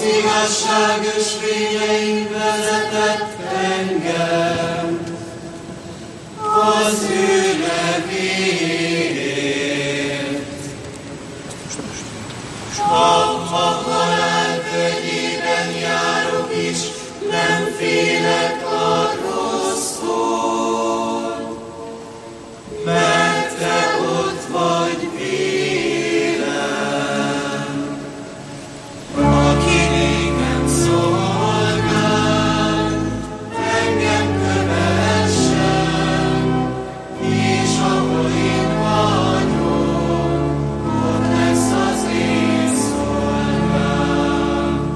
igazságos fényein vezetett engem, az ő nevéért. Ha halál völgyében járok is, nem félek a rossztól, mert te ott vagy vélem. Aki nékem szolgál, engem kövessen, és ahol én vagyok, ott lesz az én szolgám.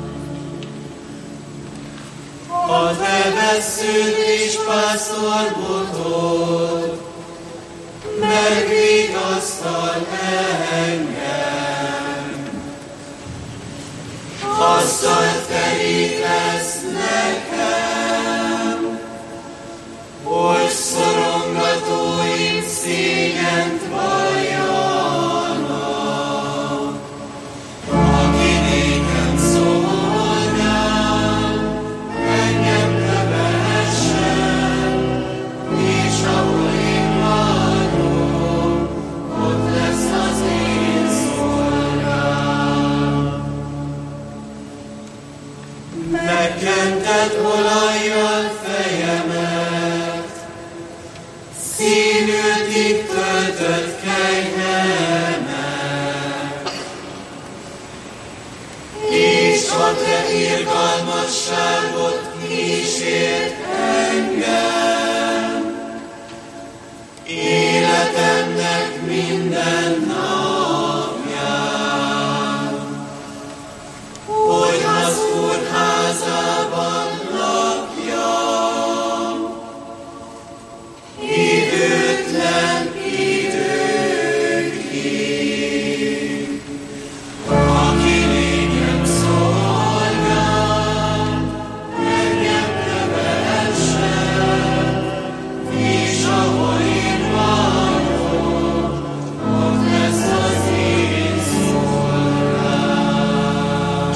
A te vessződ és pásztorbotod megvigasztal engem. Asztalt terítesz nekem, hogy szorongatóim szégyent valljanak. Aki nékem szolgál, engem kövessen, és ahol én vagyok, ott lesz az én szolgám. Megkented olajjal fejemet, színültig töltött kegyelmet, és a te irgalmasságot kísért engem, életemnek minden napján, hogy az Úr házában lakjam, időtlen időkig. Aki nékem szolgál, engem kövessen, és ahol én vagyok, ott lesz az én szolgám.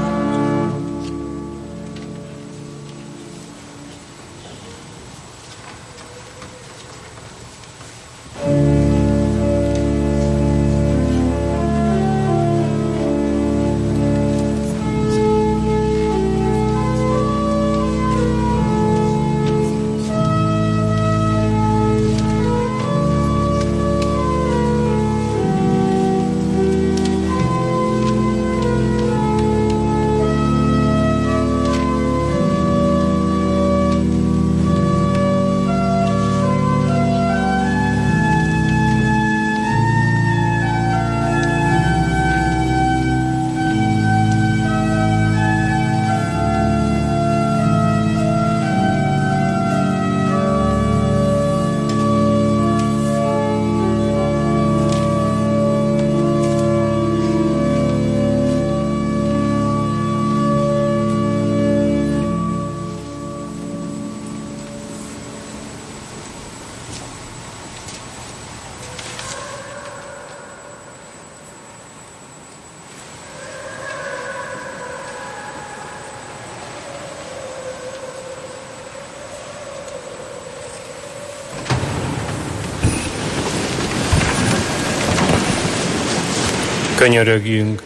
Könyörögjünk!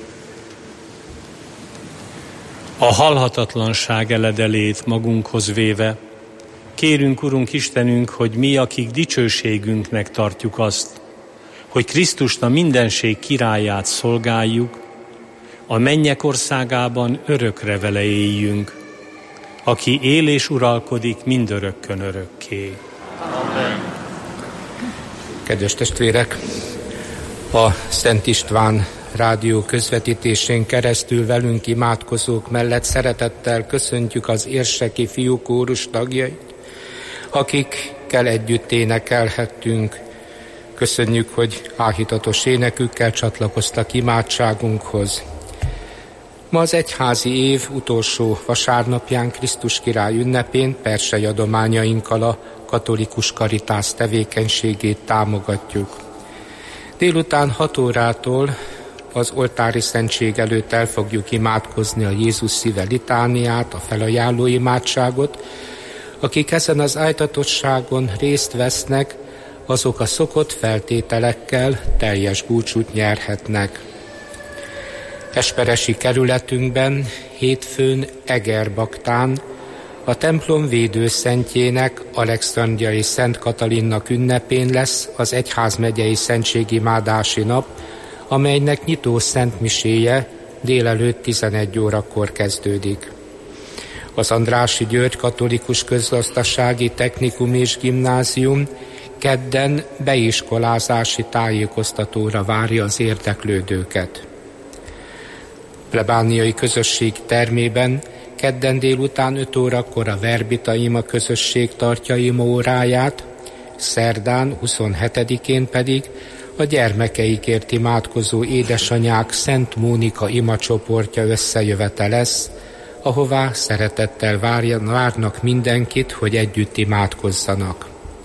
A halhatatlanság eledelét magunkhoz véve, kérünk, Urunk Istenünk, hogy mi, akik dicsőségünknek tartjuk azt, hogy Krisztust, a mindenség királyát szolgáljuk, a mennyek országában örökre vele éljünk, aki él és uralkodik mindörökkön örökké. Amen. Kedves testvérek, a Szent István rádió közvetítésén keresztül velünk imádkozók mellett szeretettel köszöntjük az érseki fiúkórus tagjait, akikkel együtt énekelhettünk. Köszönjük, hogy áhítatos énekükkel csatlakoztak imádságunkhoz. Ma az egyházi év utolsó vasárnapján, Krisztus király ünnepén persei adományainkkal a katolikus karitász tevékenységét támogatjuk. Délután 6 órától az oltári szentség előtt el fogjuk imádkozni a Jézus szíve litániát, a felajánló imádságot. Akik ezen az áldatottságon részt vesznek, azok a szokott feltételekkel teljes búcsút nyerhetnek. Esperesi kerületünkben hétfőn Egerbaktán a templom védőszentjének, Alexandriai Szent Katalinnak ünnepén lesz az egyházmegyei szentségimádási nap, amelynek nyitó szentmiséje délelőtt 11 órakor kezdődik. Az Andrássy György Katolikus Közgazdasági Technikum és Gimnázium kedden beiskolázási tájékoztatóra várja az érdeklődőket. Plebániai közösség termében kedden délután 5 órakor a Verbita ima közösség tartja ima óráját, szerdán 27-én pedig a gyermekeikért imádkozó édesanyák Szent Mónika ima csoportja összejövete lesz, ahová szeretettel várnak mindenkit, hogy együtt imádkozzanak.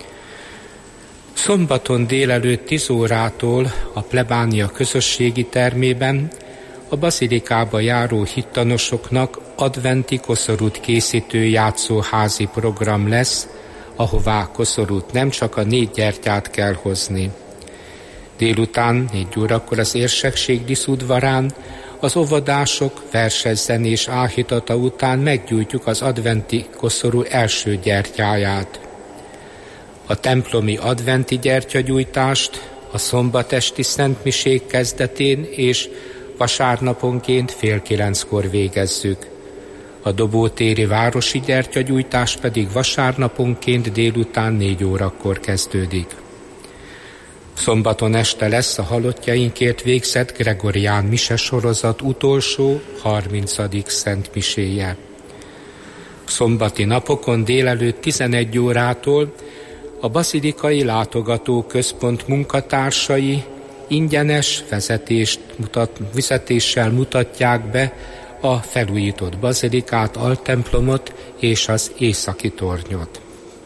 Szombaton délelőtt 10 órától a plebánia közösségi termében a bazilikába járó hittanosoknak adventi koszorút készítő játszóházi program lesz, ahová koszorút nem csak a 4 gyertyát kell hozni. Délután 4 órakor az érsekség díszudvarán az óvodások versezzenés áhítata után meggyújtjuk az adventi koszorú első gyertyáját. A templomi adventi gyertyagyújtást a szombatesti szentmisék kezdetén és vasárnaponként 8:30 végezzük. A dobótéri városi gyertyagyújtás pedig vasárnaponként délután 4 órakor kezdődik. Szombaton este lesz a halottjainkért végzett gregorián mise sorozat utolsó, 30. szentmiséje. Szombati napokon délelőtt 11 órától a Bazilikai Látogatóközpont munkatársai ingyenes vezetéssel mutatják be a felújított bazilikát, altemplomot és az északi tornyot.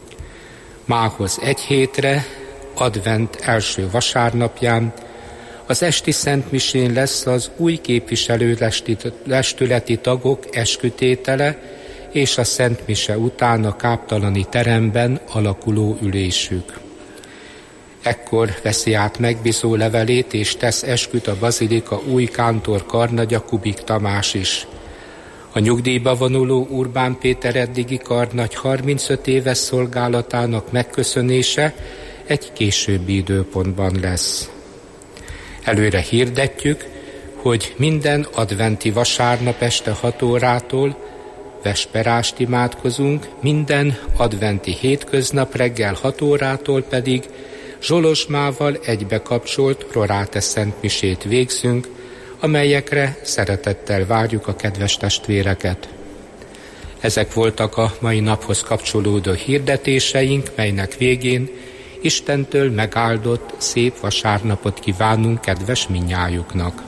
Mához egy hétre, advent első vasárnapján, az esti szentmisén lesz az új képviselőtestületi tagok eskütétele és a szentmise után a káptalani teremben alakuló ülésük. Ekkor veszi át megbízó levelét és tesz esküt a bazilika új kántor karnagya, Kubik Tamás is. A nyugdíjba vonuló Urbán Péter eddigi karnagy 35 éves szolgálatának megköszönése egy későbbi időpontban lesz. Előre hirdetjük, hogy minden adventi vasárnap este 6 órától vesperást imádkozunk, minden adventi hétköznap reggel 6 órától pedig zsolozsmával egybekapcsolt Rorate szentmisét végzünk, amelyekre szeretettel várjuk a kedves testvéreket. Ezek voltak a mai naphoz kapcsolódó hirdetéseink, melynek végén Istentől megáldott, szép vasárnapot kívánunk kedves mindnyájuknak.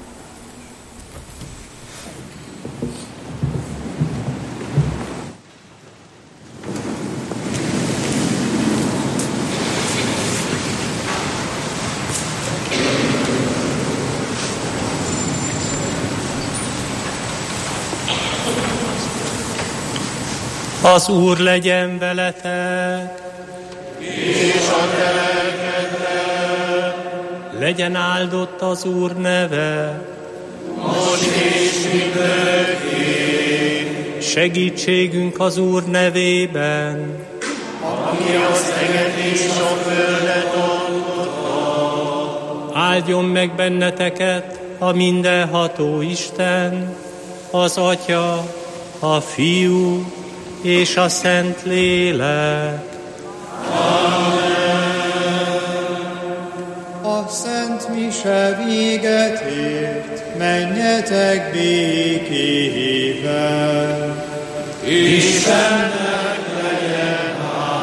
Az Úr legyen veletek, és a te lelkeddel. Legyen áldott az Úr neve, Most és mindörökké. segítségünk az Úr nevében, Aki az eget és a földet alkotta. áldjon meg benneteket a mindenható Isten, az Atya, a Fiú és a Szent Lélek. A Szent Mise véget ért, menjetek békével. Istennek legyen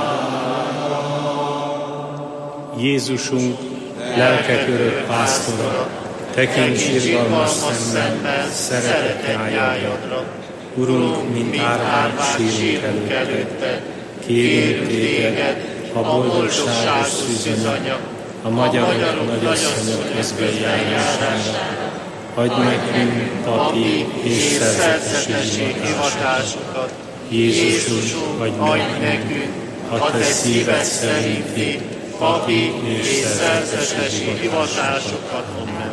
Jézusunk, lelkek örök pásztora, tekints irgalmas szemmel szeretett nyájadra. Urunk, mint árván sírunk előtted, kérünk téged, a boldogságos szűzanya, a magyarok nagyasszonyok közben járjására, adj nekünk papi és szerzetesség hivatásokat. Jézusunk, adj nekünk a te szíved szerinti papi és szerzetesség hivatásokat. Amen.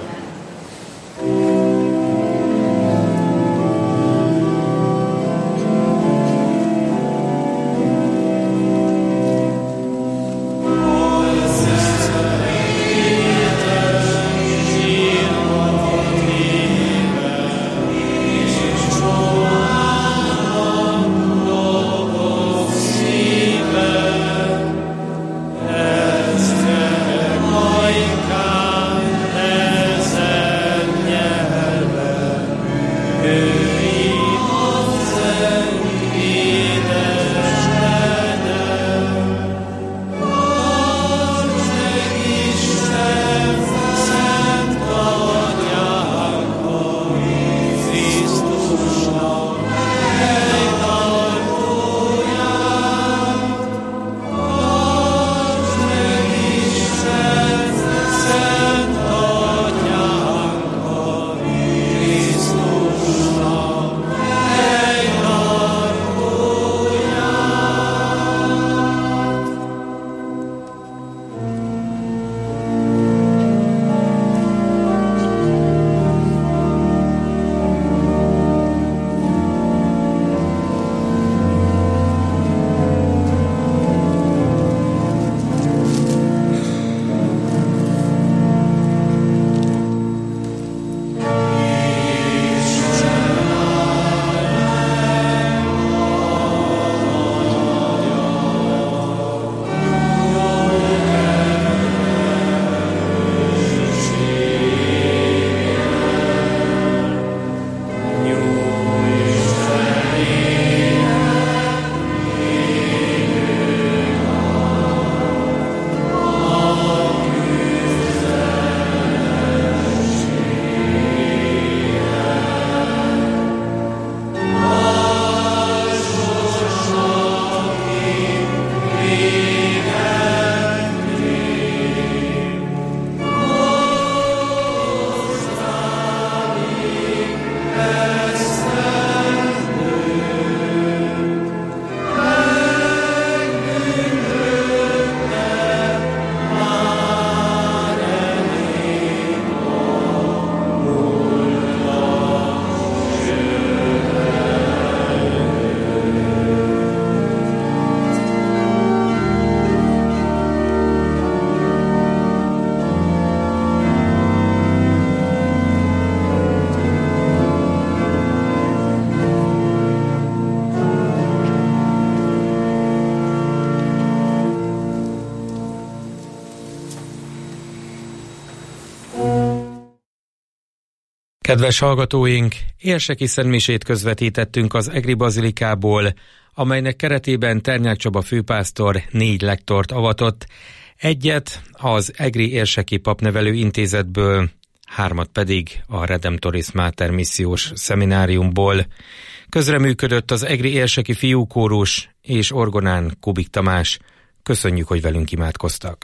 Kedves hallgatóink, érseki szentmisét közvetítettünk az Egri Bazilikából, amelynek keretében Ternyák Csaba főpásztor 4 lektort avatott, egyet az Egri Érseki Papnevelő Intézetből, 3 pedig a Redemptoris Mater missziós szemináriumból. Közreműködött az Egri Érseki Fiúkórus és orgonán Kubik Tamás. Köszönjük, hogy velünk imádkoztak.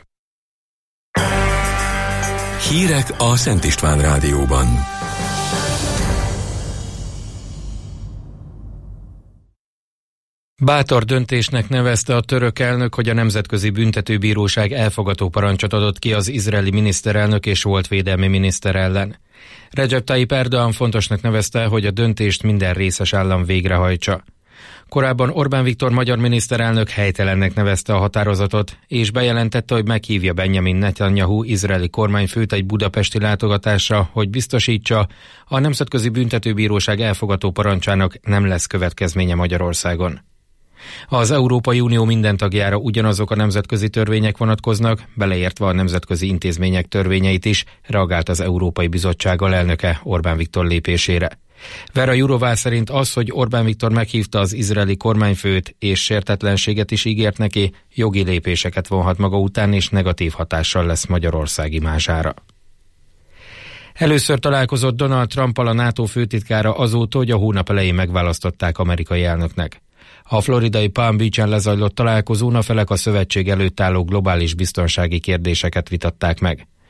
Hírek a Szent István Rádióban. Bátor döntésnek nevezte a török elnök, hogy a Nemzetközi Büntetőbíróság elfogató parancsot adott ki az izraeli miniszterelnök és volt védelmi miniszter ellen. Recep Tayyip Erdoğan fontosnak nevezte, hogy a döntést minden részes állam végrehajtsa. Korábban Orbán Viktor magyar miniszterelnök helytelennek nevezte a határozatot, és bejelentette, hogy meghívja Benjamin Netanyahu izraeli kormányfőt egy budapesti látogatásra, hogy biztosítsa, a Nemzetközi Büntetőbíróság elfogató parancsának nem lesz következménye Magyarországon. Az Európai Unió minden tagjára ugyanazok a nemzetközi törvények vonatkoznak, beleértve a nemzetközi intézmények törvényeit is, reagált az Európai Bizottság alelnöke Orbán Viktor lépésére. Vera Jourová szerint az, hogy Orbán Viktor meghívta az izraeli kormányfőt és sértetlenséget is ígért neki, jogi lépéseket vonhat maga után és negatív hatással lesz Magyarország imására. Először találkozott Donald Trumpal a NATO főtitkára azóta, hogy a hónap elején megválasztották amerikai elnöknek. A floridai Palm Beach-en lezajlott találkozón a felek a szövetség előtt álló globális biztonsági kérdéseket vitatták meg.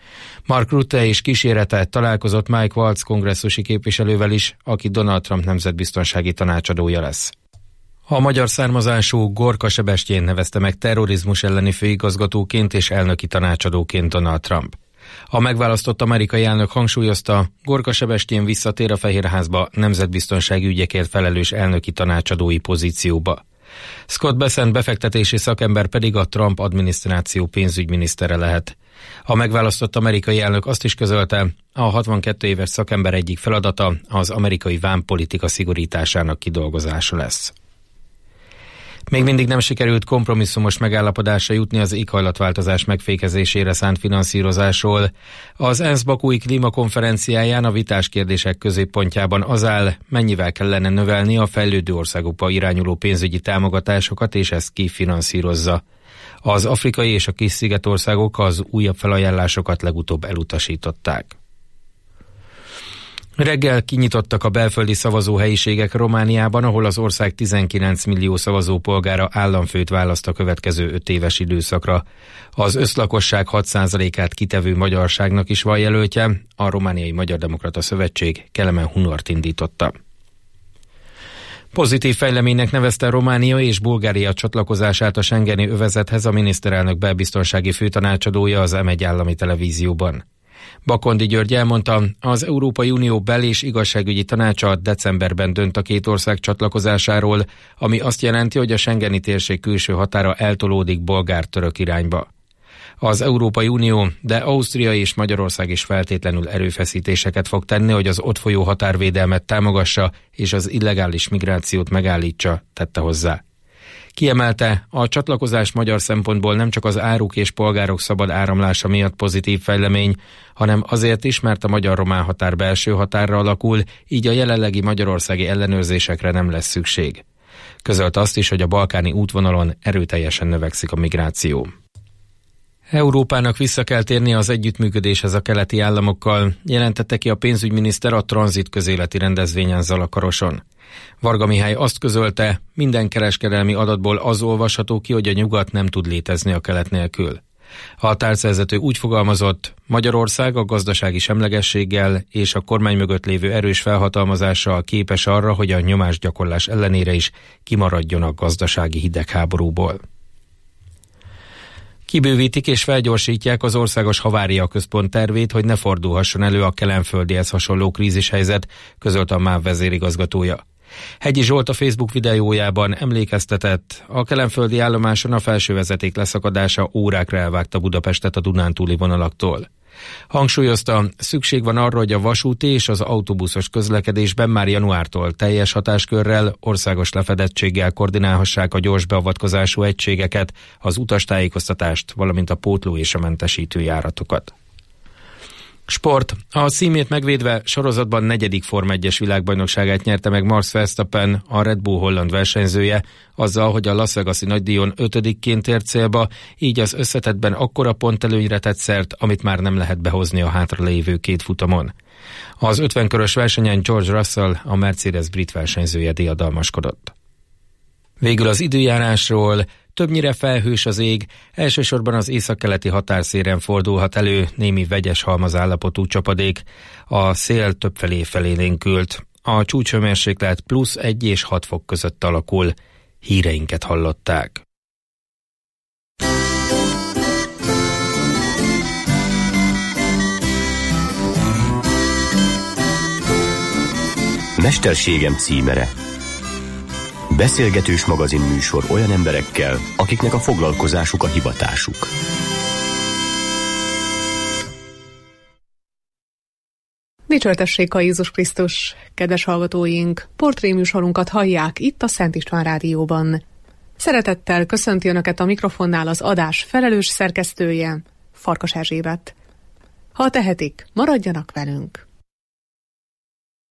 Mark Rutte és kísérete találkozott Mike Waltz kongresszusi képviselővel is, aki Donald Trump nemzetbiztonsági tanácsadója lesz. A magyar származású Gorka Sebestyén nevezte meg terrorizmus elleni főigazgatóként és elnöki tanácsadóként Donald Trump. A megválasztott amerikai elnök hangsúlyozta, Gorka Sebestyén visszatér a Fehérházba nemzetbiztonsági ügyekért felelős elnöki tanácsadói pozícióba. Scott Bessent befektetési szakember pedig a Trump adminisztráció pénzügyminisztere lehet. A megválasztott amerikai elnök azt is közölte, a 62 éves szakember egyik feladata az amerikai vámpolitika szigorításának kidolgozása lesz. Még mindig nem sikerült kompromisszumos megállapodásra jutni az éghajlatváltozás megfékezésére szánt finanszírozásról. Az ENSZ bakúi klímakonferenciáján a vitás kérdések középpontjában az áll, mennyivel kellene növelni a fejlődő országokba irányuló pénzügyi támogatásokat, és ezt ki finanszírozza. Az afrikai és a Kis-szigetországok az újabb felajánlásokat legutóbb elutasították. Reggel kinyitottak a belföldi szavazóhelyiségek Romániában, ahol az ország 19 millió szavazópolgára államfőt választ a következő 5 éves időszakra. Az összlakosság 6%-át kitevő magyarságnak is van jelöltje, a Romániai Magyar Demokrata Szövetség Kelemen Hunort indította. Pozitív fejleménynek nevezte Románia és Bulgária csatlakozását a schengeni övezethez a miniszterelnök belbiztonsági főtanácsadója az M1 állami televízióban. Bakondi György elmondta, az Európai Unió bel- és igazságügyi tanácsa decemberben dönt a két ország csatlakozásáról, ami azt jelenti, hogy a schengeni térség külső határa eltolódik bolgár-török irányba. Az Európai Unió, de Ausztria és Magyarország is feltétlenül erőfeszítéseket fog tenni, hogy az ott folyó határvédelmet támogassa és az illegális migrációt megállítsa, tette hozzá. Kiemelte, a csatlakozás magyar szempontból nem csak az áruk és polgárok szabad áramlása miatt pozitív fejlemény, hanem azért is, mert a magyar-román határ belső határra alakul, így a jelenlegi magyarországi ellenőrzésekre nem lesz szükség. Közölte azt is, hogy a balkáni útvonalon erőteljesen növekszik a migráció. Európának vissza kell térni az együttműködéshez a keleti államokkal, jelentette ki a pénzügyminiszter a tranzit közéleti rendezvényen Zalakaroson. Varga Mihály azt közölte, minden kereskedelmi adatból az olvasható ki, hogy a nyugat nem tud létezni a kelet nélkül. A tárcavezető úgy fogalmazott, Magyarország a gazdasági semlegességgel és a kormány mögött lévő erős felhatalmazással képes arra, hogy a nyomásgyakorlás ellenére is kimaradjon a gazdasági hidegháborúból. Kibővítik és felgyorsítják az Országos Havária Központ tervét, hogy ne fordulhasson elő a kelenföldihez hasonló krízishelyzet, közölte a MÁV vezérigazgatója. Hegyi Zsolt a Facebook videójában emlékeztetett, a kelenföldi állomáson a felsővezeték leszakadása órákra elvágta Budapestet a dunántúli vonalaktól. Hangsúlyozta, szükség van arra, hogy a vasúti és az autóbuszos közlekedésben már januártól teljes hatáskörrel, országos lefedettséggel koordinálhassák a gyors beavatkozású egységeket, az utastájékoztatást, valamint a pótló és a mentesítő járatokat. Sport. A címét megvédve sorozatban 4. Forma 1-es világbajnokságát nyerte meg Max Verstappen, a Red Bull holland versenyzője, azzal, hogy a Las Vegas-i nagydíjon 5-ként ért célba, így az összetettben akkora pontelőnyre tett szert, amit már nem lehet behozni a hátralévő 2 futamon. Az 50 körös versenyen George Russell, a Mercedes brit versenyzője diadalmaskodott. Végül az időjárásról. Többnyire felhős az ég, elsősorban az északkeleti határszélen fordulhat elő némi vegyes halmazállapotú csapadék, a szél többfelé felélénkült. A csúcshőmérséklet +1 és 6 fok között alakul. Híreinket hallották. Mesterségem címere. Beszélgetős magazinműsor olyan emberekkel, akiknek a foglalkozásuk a hivatásuk. Dicsőtessék a Jézus Krisztus! Kedves hallgatóink, portréműsorunkat hallják itt a Szent István Rádióban. Szeretettel köszönti Önöket a mikrofonnál az adás felelős szerkesztője, Farkas Erzsébet. Ha tehetik, maradjanak velünk!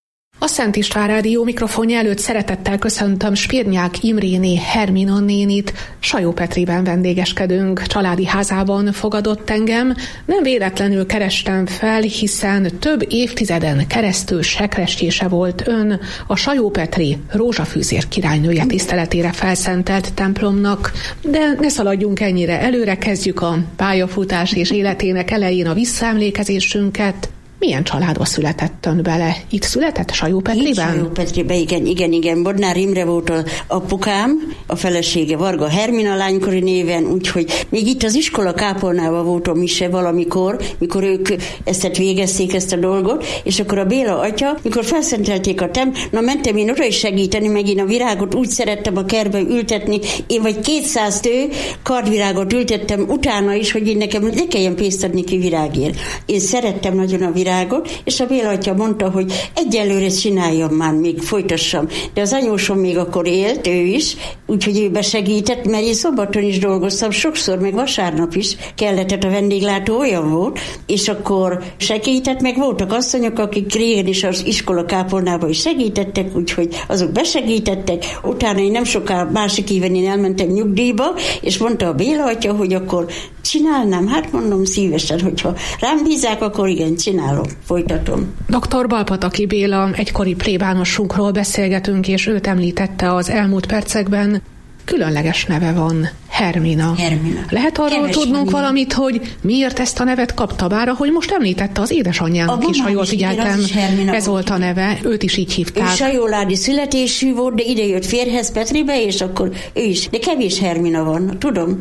A Szent István Rádió mikrofonja előtt szeretettel köszöntöm Spirnyák Imréné Hermina nénit. Sajópetriben vendégeskedünk, családi házában fogadott engem. Nem véletlenül kerestem fel, hiszen több évtizeden keresztül sekrestése volt ön a Sajópetri Rózsafűzér királynője tiszteletére felszentelt templomnak. De ne szaladjunk ennyire előre, kezdjük a pályafutás és életének elején a visszaemlékezésünket. Milyen családba született ön bele? Itt született Sajópetriben? Itt Sajópetriben, igen. Bodnár Imre volt az apukám, a felesége Varga Hermina lánykori néven, úgyhogy még itt az iskola kápolnában voltam is valamikor, mikor ők ezt végezték ezt a dolgot, és akkor a Béla atya, mikor felszentelték a mentem én oda is segíteni, meg én a virágot úgy szerettem a kertbe ültetni, én vagy 200 kardvirágot ültettem utána is, hogy én nekem ne kelljen pénzt adni ki virágért. Én szerettem nagyon a virágot, és a Béla atya mondta, hogy egyelőre csináljam már, még folytassam. De az anyósom még akkor élt, ő is, úgyhogy ő besegített, mert én szombaton is dolgoztam, sokszor, meg vasárnap is kellett, a vendéglátó olyan volt, és akkor segített, meg voltak asszonyok, akik régen is az iskola kápolnában is segítettek, úgyhogy azok besegítettek. Utána én nem soká másik éven én elmentem nyugdíjba, és mondta a Béla atya, hogy akkor csinálnám, hát mondom szívesen, hogyha rám bízák, akkor igen, csinálom, folytatom. Dr. Balpataki Béla, egykori plébánosunkról beszélgetünk, és őt említette az elmúlt percekben. Különleges neve van, Hermina. Lehet arról tudnunk valamit, hogy miért ezt a nevet kapta, bár ahogy most említette az édesanyjának is, ha jól figyeltem, ez volt a neve, őt is így hívták. Ő sajóládi születésű volt, de ide jött férjhez Petribe, és akkor ő is. De kevés Hermina van,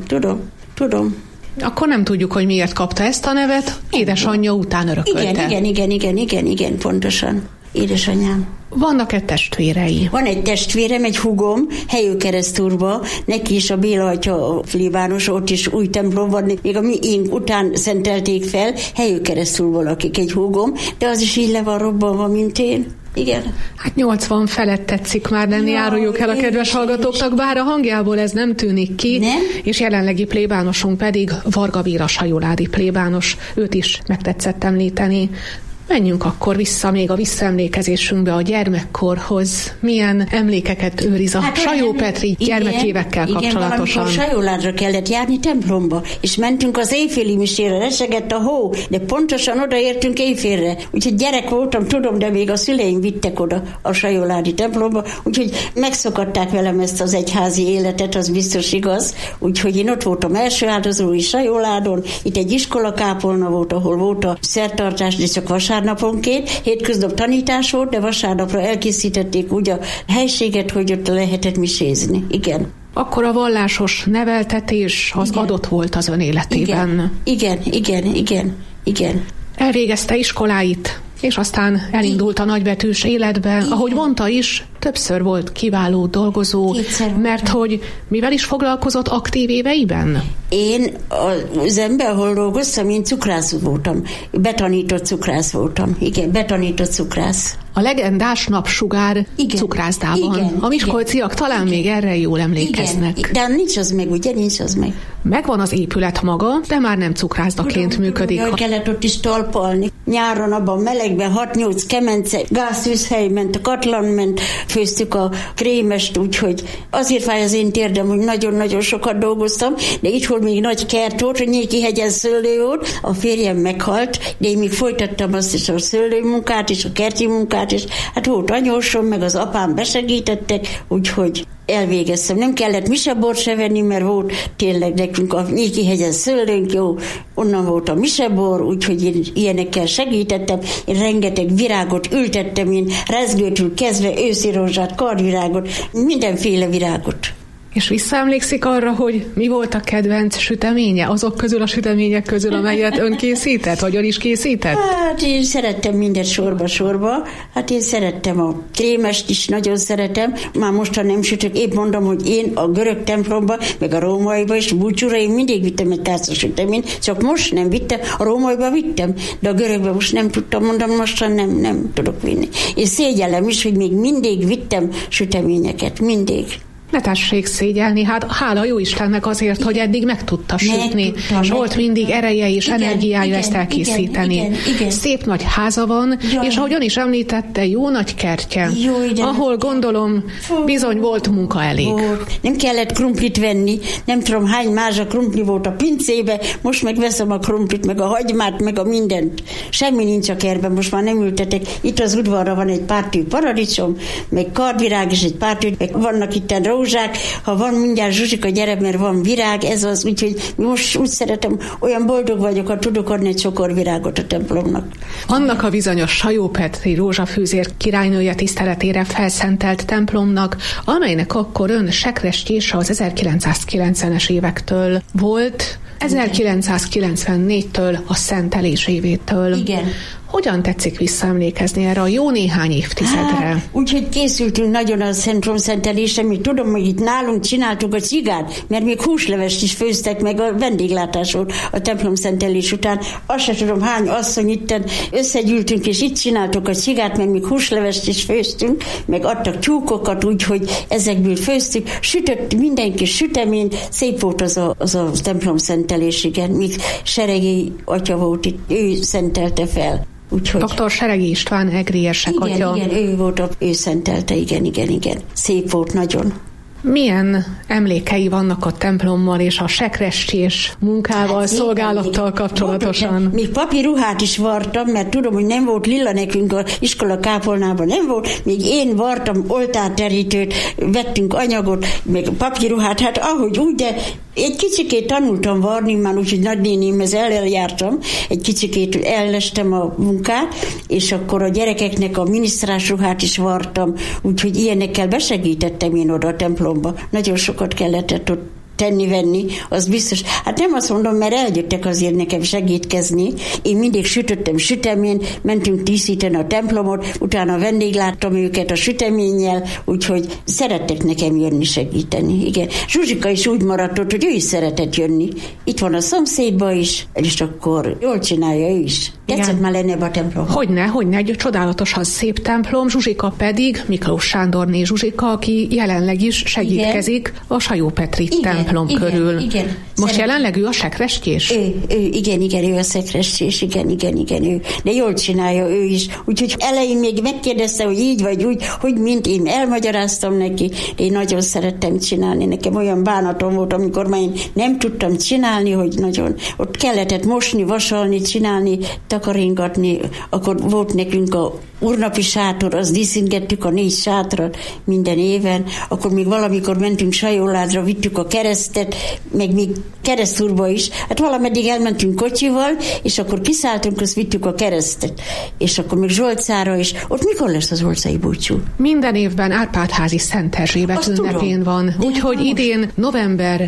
tudom. Akkor nem tudjuk, hogy miért kapta ezt a nevet, édesanyja után örökölte. Igen, pontosan. Édesanyám. Vannak-e testvérei? Van egy testvérem, egy húgom, Helyőkeresztúrba, neki is a Béla atya plébános, ott is új templom van, még a miénk után szentelték fel, Helyőkeresztúrból lakik egy húgom, de az is így le van robbanva, mint én. Igen. Hát 80 felett tetszik már lenni, áruljuk el a kedves hallgatóknak, bár a hangjából ez nem tűnik ki, nem? És jelenlegi plébánosunk pedig Varga Béla sajóládi plébános, őt is megtetszett említeni. Menjünk akkor vissza még a visszaemlékezésünkbe a gyermekkorhoz. Milyen emlékeket őriz a Sajópetri gyermekévekkel kapcsolatosan? Igen, Sajóládra kellett járni templomba, és mentünk az éjféli misére, resegett a hó, de pontosan odaértünk éjfélre. Úgyhogy gyerek voltam, tudom, de még a szüleim vittek oda a sajóládi templomba, úgyhogy megszokatták velem ezt az egyházi életet, az biztos igaz. Úgyhogy én ott voltam első áldozói Sajóládon, itt egy iskolakápolna volt, ahol volt a szertartás, de csak vasárnaponként, hétköznap tanítás volt, de vasárnapra elkészítették úgy a helységet, hogy ott lehetett misézni. Igen. Akkor a vallásos neveltetés az adott volt az ön életében. Igen. Elvégezte iskoláit, és aztán elindult a nagybetűs életbe. Ahogy mondta is, többször volt kiváló dolgozó, mert hogy mivel is foglalkozott aktív éveiben? Én az ember, ahol dolgoztam, én cukrász voltam. Betanított cukrász voltam. Igen, betanított cukrász. A legendás Napsugár cukrászdában. A miskolciak talán még erre jól emlékeznek. Igen. De nincs az meg, ugye? Nincs az meg. Megvan az épület maga, de már nem cukrászdaként működik. Tudom, kellett ott is talpalni. Nyáron abban melegben 6-8 kemence, gáztűzhely ment, a katlan ment, főztük a krémest, úgyhogy azért fáj az én térdem, hogy nagyon-nagyon sokat dolgoztam, de itt volt még nagy kert volt, hogy Nyékihegyen szőlő volt, a férjem meghalt, de én még folytattam azt is a szőlőmunkát és a kerti munkát, és hát volt anyósom, meg az apám besegítettek, úgyhogy elvégeztem. Nem kellett misebort se venni, mert volt tényleg nekünk a Nyékihegyen szőlőnk, jó, onnan volt a misebor, úgyhogy én ilyenekkel segítettem. Én rengeteg virágot ültettem, én rezgőtől kezdve őszirózsát, kardvirágot, mindenféle virágot. És visszaemlékszik arra, hogy mi volt a kedvenc süteménye azok közül a sütemények közül, amelyet ön készített, vagy ön is készített? Hát én szerettem mindet sorba-sorba. Hát én szerettem a krémest is, nagyon szeretem. Már mostan nem sütök, épp mondom, hogy én a görög templomba, meg a rómaiba is, búcsúra én mindig vittem egy tárca süteményt, csak most nem vittem, a rómaiba vittem, de a görögbe most nem tudtam, mondom, mostan nem tudok vinni. És szégyellem is, hogy még mindig vittem süteményeket, mindig. Ne tessék szégyelni, hát hála jó Istennek azért, hogy eddig meg tudta sütni, és volt mindig ereje és energiája ezt elkészíteni. Igen. Szép nagy háza van, és ahogyan is említette, jó nagy kertje, ahol gondolom bizony volt munka elég. Nem kellett krumplit venni, nem tudom hány mázsa krumpli volt a pincébe, most meg veszem a krumplit, meg a hagymát, meg a mindent. Semmi nincs a kertben, most már nem ültetek. Itt az udvarra van egy pár tű paradicsom, meg kardvirág és egy pár tű, meg vannak itt rózsák, ha van mindjárt Zsuzsika, gyere, mert van virág, ez az, úgyhogy most úgy szeretem, olyan boldog vagyok, ha tudok adni egy csokor virágot a templomnak. Annak a bizonyos Sajó Petri Rózsafűzér királynője tiszteletére felszentelt templomnak, amelynek akkor ön sekrestjése az 1990-es évektől volt, 1994-től a szentelésévétől. Igen. Hogyan tetszik visszaemlékezni erre a jó néhány évtizedre? Úgyhogy készültünk nagyon a szentelésre, még tudom, hogy itt nálunk csináltuk a cigát, mert még húslevest is főztek meg a vendéglátás volt a templom szentelés után. Azt sem tudom, hány asszony itten összegyűltünk, és itt csináltuk a cigát, mert még húslevest is főztünk, meg adtak tyúkokat, úgyhogy ezekből főztük. Sütött mindenki sütemény, szép volt az a templom szentelés, igen. Míg Seregi atya volt itt, ő szentelte fel. Úgyhogy... Dr. Seregi István egriérsek atya. Igen, ő volt, ő szentelte, igen. Szép volt nagyon. Milyen emlékei vannak a templommal és a sekrestjés munkával, szolgálattal kapcsolatosan? Még papírruhát is vartam, mert tudom, hogy nem volt lila nekünk az iskola kápolnában, nem volt. Még én vartam oltárterítőt, vettünk anyagot, meg papírruhát, hát ahogy úgy, de egy kicsikét tanultam varni, már úgyhogy nagynénémhez eljártam, egy kicsikét ellestem a munkát, és akkor a gyerekeknek a minisztrás ruhát is vartam, úgyhogy ilyenekkel besegítettem én oda a templomba. Nagyon sokat kellett ott tenni-venni, az biztos. Hát nem azt mondom, mert eljöttek azért nekem segítkezni. Én mindig sütöttem sütemén, mentünk díszíteni a templomot, utána vendégláttam őket a süteménnyel, úgyhogy szerettek nekem jönni segíteni. Igen. Zsuzsika is úgy maradt ott, hogy ő is szeretett jönni. Itt van a szomszédba is, és akkor jól csinálja ő is. Tetszett már lenne a templom. Hogyne, egy csodálatosan szép templom, Zsuzsika pedig, Miklós Sándorné Zsuzsika, aki jelenleg is segítkezik a Sajó Petri templom körül. Igen. Most jelenleg ő a sekrestjés? Igen, ő a sekrestjés, igen, ő. De jól csinálja ő is. Úgyhogy elején még megkérdezte, hogy így vagy úgy, hogy mint én elmagyaráztam neki, én nagyon szerettem csinálni. Nekem olyan bánatom volt, amikor már én nem tudtam csinálni, hogy nagyon ott kellett mosni, vasalni, csinálni, takaringatni. Akkor volt nekünk a urnapi sátor, azt díszíngettük a 4 sátrat minden éven, akkor még valamikor mentünk Sajóládra, vittük a keresztet, meg még Keresztúrba is. Hát valameddig elmentünk kocsival, és akkor kiszálltunk, azt vittük a keresztet. És akkor még Zsolcára is. Ott mikor lesz az Zsolcai búcsú? Minden évben Árpád-házi Szent Erzsébet ünnepén van. Úgyhogy idén november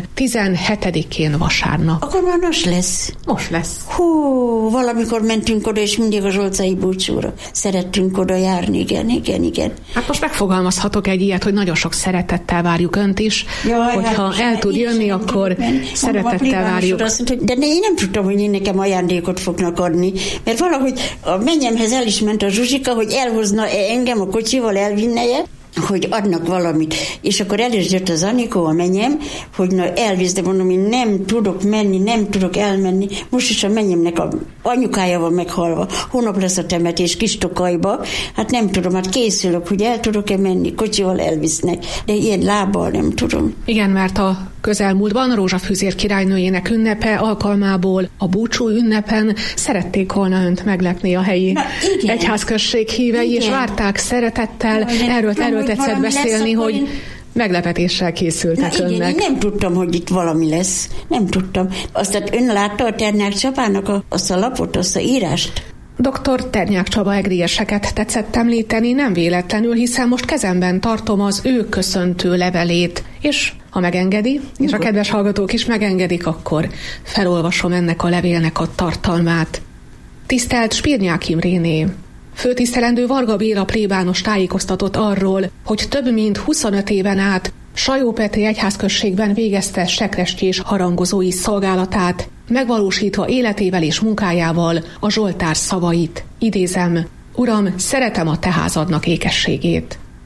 17-én vasárnap. Akkor már most lesz. Hú, valamikor mentünk oda, és mindig a Zsolcai búcsúra szerettünk oda járni, igen. Hát most megfogalmazhatok egy ilyet, hogy nagyon sok szeretettel várjuk önt is, hogyha el tud jönni, akkor szeretettel várjuk. De én nem tudtam, hogy én nekem ajándékot fognak adni, mert valahogy a mennyemhez el is ment a Zsuzsika, hogy elhozna engem a kocsival, elvinneje, hogy adnak valamit. És akkor el is jött az Anikó, a menyem, hogy na elvisz, de mondom, én nem tudok menni, nem tudok elmenni. Most is a menyemnek a anyukája van meghalva. Hónap lesz a temetés Kistokajba. Hát nem tudom, hát készülök, hogy el tudok-e menni, kocsival elvisznek. De ilyen lábbal nem tudom. Igen, mert a közelmúltban a Rózsafűzér királynőjének ünnepe alkalmából a búcsú ünnepen szerették volna önt meglepni a helyi egyházközség hívei, és várták szeretettel. Erről tetszett beszélni, hogy meglepetéssel készültek önnek. Én nem tudtam, hogy itt valami lesz. Nem tudtam. Azt ön látta a Ternyák Csabának azt a lapot, azt a írást? Dr. Ternyák Csaba egriérseket tetszett említeni, nem véletlenül, hiszen most kezemben tartom az ő köszöntő levelét, és ha megengedi, és a kedves hallgatók is megengedik, akkor felolvasom ennek a levélnek a tartalmát. Tisztelt Spirnyák Imréné! Főtisztelendő Varga Béla plébános tájékoztatott arról, hogy több mint 25 éven át Sajó Petri egyházközségben végezte sekrestjés harangozói szolgálatát, megvalósítva életével és munkájával a Zsoltár szavait. Idézem, Uram, szeretem a te házadnak ékességét.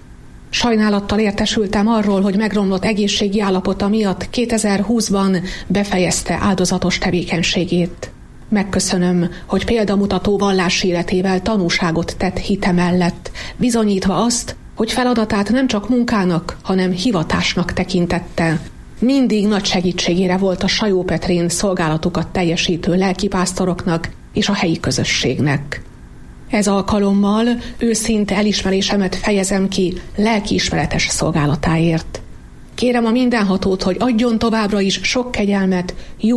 Sajnálattal értesültem arról, hogy megromlott egészségi állapota miatt 2020-ban befejezte áldozatos tevékenységét. Megköszönöm, hogy példamutató vallási életével tanúságot tett hite mellett, bizonyítva azt, hogy feladatát nem csak munkának, hanem hivatásnak tekintette. Mindig nagy segítségére volt a Sajópetrén szolgálatukat teljesítő lelkipásztoroknak és a helyi közösségnek. Ez alkalommal őszinte elismerésemet fejezem ki lelkiismeretes szolgálatáért. Kérem a mindenhatót, hogy adjon továbbra is sok kegyelmet,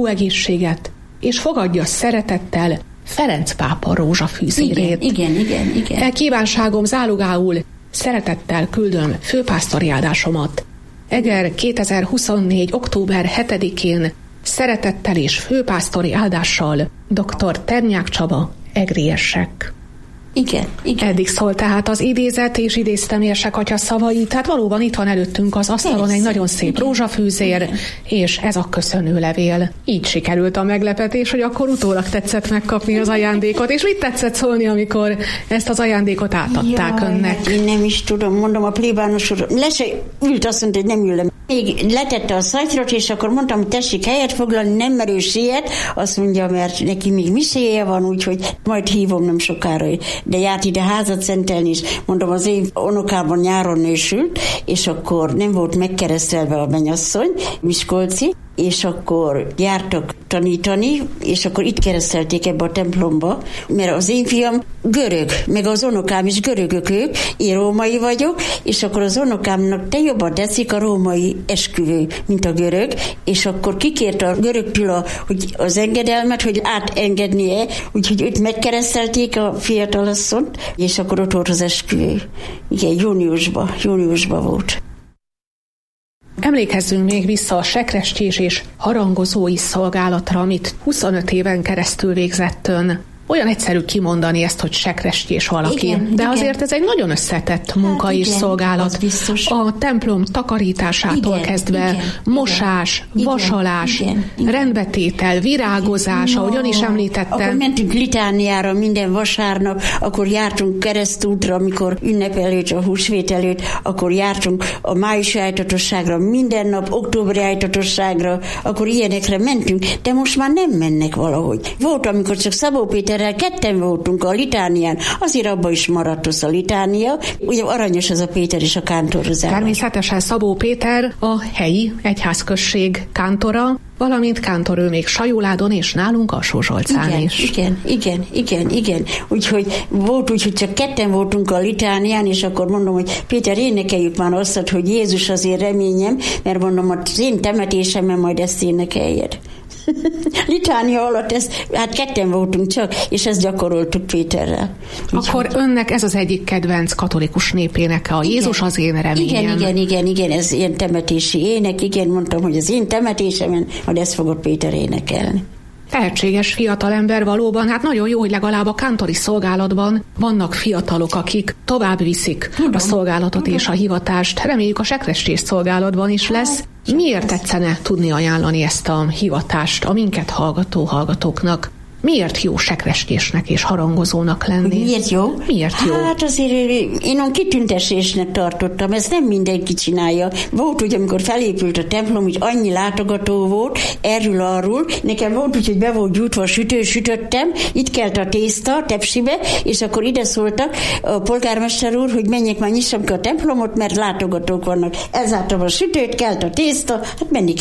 jó egészséget, és fogadja szeretettel Ferenc pápa rózsafűzérét. Igen. Kívánságom zálogául szeretettel küldöm főpásztori áldásomat. Eger 2024. október 7-én szeretettel és főpásztori áldással dr. Ternyák Csaba, egriesek. Igen. Eddig szólt tehát az idézet, és idéztem érsek atya szavait, tehát valóban itt van előttünk az asztalon egy nagyon szép rózsafűzér, és ez a köszönőlevél. Így sikerült a meglepetés, hogy akkor utólag tetszett megkapni az ajándékot, és mit tetszett szólni, amikor ezt az ajándékot átadták önnek? Én nem is tudom, mondom, a plébános úr, ült, azt mondta, hogy nem ül le. Még letette a szatyrot, és akkor mondtam, hogy tessék helyet foglalni, nem merő siet, azt mondja, mert neki még miséje van, úgyhogy majd hívom nem sokára. De járt ide házat szentelni is. Mondom, az én unokában nyáron nősült, és akkor nem volt megkeresztelve a mennyasszony, miskolci, és akkor jártak tanítani, és akkor itt keresztelték ebbe a templomba, mert az én fiam görög, meg az unokám is görögök ők, én római vagyok, és akkor az unokámnak te jobban tetszik a római esküvő, mint a görög, és akkor kikérte a görögtől hogy az engedelmet, hogy átengednie, úgyhogy őt megkeresztelték a fiatalasszont, és akkor ott volt az esküvő. Igen, júniusban volt. Emlékezzünk még vissza a sekrestés és harangozói szolgálatra, amit 25 éven keresztül végzett ön. Olyan egyszerű kimondani ezt, hogy sekrestés valaki, igen. Azért ez egy nagyon összetett munka és szolgálat. A templom takarításától kezdve mosás, vasalás, rendbetétel, virágozás, ahogy ön is említette. Akkor mentünk litániára minden vasárnap, akkor jártunk keresztútra, amikor ünnep előtt, a húsvét előtt, akkor jártunk a májusi ájtatosságra, minden nap októberi ájtatosságra, akkor ilyenekre mentünk, de most már nem mennek valahogy. Volt, amikor csak Szabó Péterrel ketten voltunk a litánián, azért abban is maradt az a litánia. Ugye aranyos az a Péter és a kántorozás. Természetesen Szabó Péter a helyi egyházközség kántora, valamint kántorő még Sajuládon és nálunk Alsó-Zsolcán is. Igen. Úgyhogy volt úgy, hogy csak ketten voltunk a litánián, és akkor mondom, hogy Péter, énekeljük már azt, hogy Jézus azért reményem, mert mondom, az én temetésemben majd ezt énekeljed. Litánia alatt hát ketten voltunk csak, és ezt gyakoroltuk Péterrel. Akkor önnek ez az egyik kedvenc katolikus népéneke, a Jézus az én reményem. Igen, ez ilyen temetési ének, igen, mondtam, hogy az én temetésemen, majd ezt fogod Péter énekelni. Tehetséges fiatalember valóban, hát nagyon jó, hogy legalább a kántori szolgálatban vannak fiatalok, akik tovább viszik a szolgálatot és a hivatást. Reméljük a sekrestés szolgálatban is lesz. Miért tetszene tudni ajánlani ezt a hivatást a minket hallgató hallgatóknak? Miért jó sekrestésnek és harangozónak lenni? Miért jó? Miért jó? Hát azért én a kitüntetésnek tartottam, ezt nem mindenki csinálja. Volt úgy, amikor felépült a templom, hogy annyi látogató volt, erről-arról. Nekem volt úgy, hogy be volt gyújtva sütöttem, itt kelt a tészta tepsibe, és akkor ide szóltak a polgármester úr, hogy menjek már, nyissam ki a templomot, mert látogatók vannak. Elzártam a sütőt, kelt a tészta, hát menni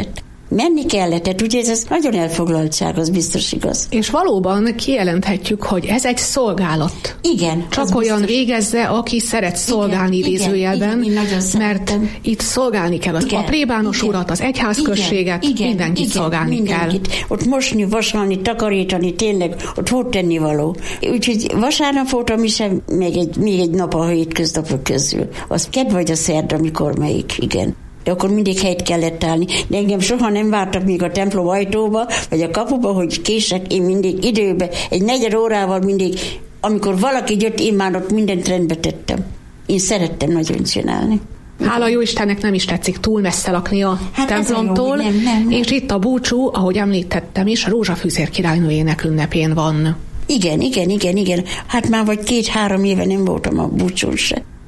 kellett, úgyhogy ez nagyon elfoglaltság, az biztos igaz. És valóban kijelenthetjük, hogy ez egy szolgálat. Igen. Csak olyan biztos végezze, aki szeret szolgálni idézőjelben, mert itt szolgálni kell a plébános urat, az egyházközséget, mindenkit szolgálni kell. Ott mosni, vasalni, takarítani, tényleg ott volt tennivaló. Úgyhogy vasárnap voltam is, még egy nap a hétköznapok közül. Az kedd vagy a szerda, amikor melyik, igen. De akkor mindig helyt kellett állni. De engem soha nem vártak még a templom ajtóba, vagy a kapuba, hogy kések, én mindig időbe, egy 4 órával mindig, amikor valaki jött, én már ott mindent rendbe tettem. Én szerettem nagyon csinálni. Hála jó Istennek nem is tetszik túl messze lakni a templomtól, nem. És itt a búcsú, ahogy említettem is, a Rózsafűzér királynőjének ünnepén van. Igen. Hát már vagy 2-3 éve nem voltam a búcsún se.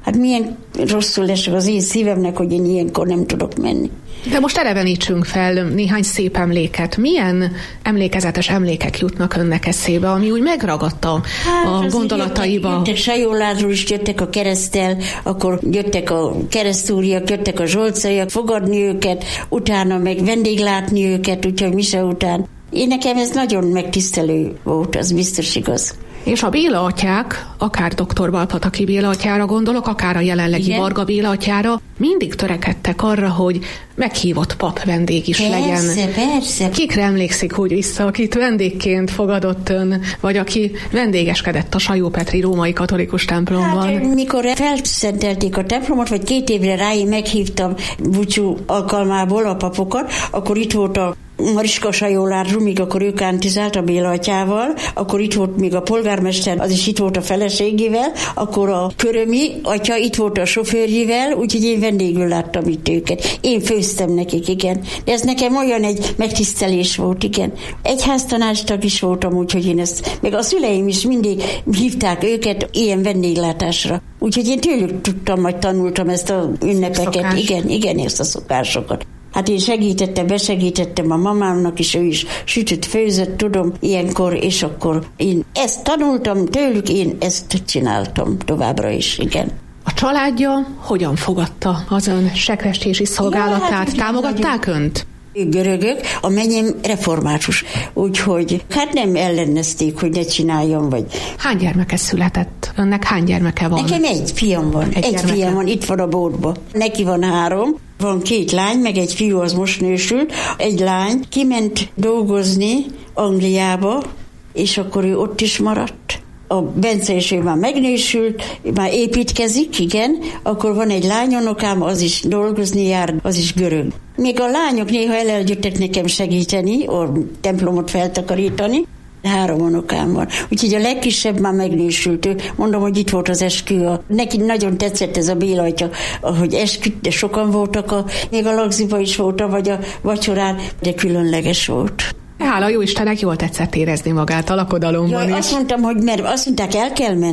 Hát milyen rosszul lesz az én szívemnek, hogy én ilyenkor nem tudok menni. De most elevenítsünk fel néhány szép emléket. Milyen emlékezetes emlékek jutnak önnek eszébe, ami úgy megragadta a gondolataiba? Jöttek Sajóládról is, jöttek a kereszttel, akkor jöttek a keresztúriak, jöttek a zsolcaiak, fogadni őket, utána meg vendéglátni őket, úgyhogy mise után. Én nekem ez nagyon megtisztelő volt, az biztos igaz. És a Béla atyák, akár dr. Balpataki Béla atyára gondolok, akár a jelenlegi Igen. Varga Béla atyára, mindig törekedtek arra, hogy meghívott pap vendég is legyen. Persze. Kikre emlékszik úgy vissza, akit vendégként fogadott ön, vagy aki vendégeskedett a Sajópetri római katolikus templomban? Hát, mikor felszentelték a templomot, vagy 2 évre rá én meghívtam búcsú alkalmából a papokat, akkor itt volt a Mariska Sajóládról, míg akkor ő kántizált a Béla atyával, akkor itt volt még a polgármester, az is itt volt a feleségével, akkor a Körömi atya itt volt a sofőrjével, úgyhogy én vendégül láttam itt őket. Én főztem nekik, igen. De ez nekem olyan egy megtisztelés volt, igen. Egyháztanácstag is voltam, úgyhogy én ezt, meg a szüleim is mindig hívták őket ilyen vendéglátásra. Úgyhogy én tőlük tudtam, majd tanultam ezt az ünnepeket. Igen, ezt a szokásokat. Hát én besegítettem a mamámnak is, ő is sütött, főzött, tudom, ilyenkor, és akkor én ezt tanultam tőlük, én ezt csináltam továbbra is, igen. A családja hogyan fogadta az ön sekrestési szolgálatát? Támogatták önt? Görögök, a menyém református, úgyhogy hát nem ellenezték, hogy ne csináljam, vagy... Hány gyermeke született? Önnek hány gyermeke van? Nekem egy fiam van, egy fiam van, itt van a boltban. Neki van 3, van 2 lány, meg egy fiú, az most nősült. Egy lány kiment dolgozni Angliába, és akkor ő ott is maradt. A Bence és ő már megnősült, már építkezik, igen, akkor van egy lányonokám, az is dolgozni jár, az is görög. Még a lányok néha eljöttek nekem segíteni, a templomot feltakarítani, 3 unokám van. Úgyhogy a legkisebb már megnősült. Mondom, hogy itt volt az eskü. Neki nagyon tetszett ez a Béla atya, ahogy esküdt, de sokan voltak, még a lagziba is voltak, vagy a vacsorán, de különleges volt. Hála jó Istennek, jól tetszett érezni magát a lakodalomban is. Azt mondtam, hogy mert azt mondták, el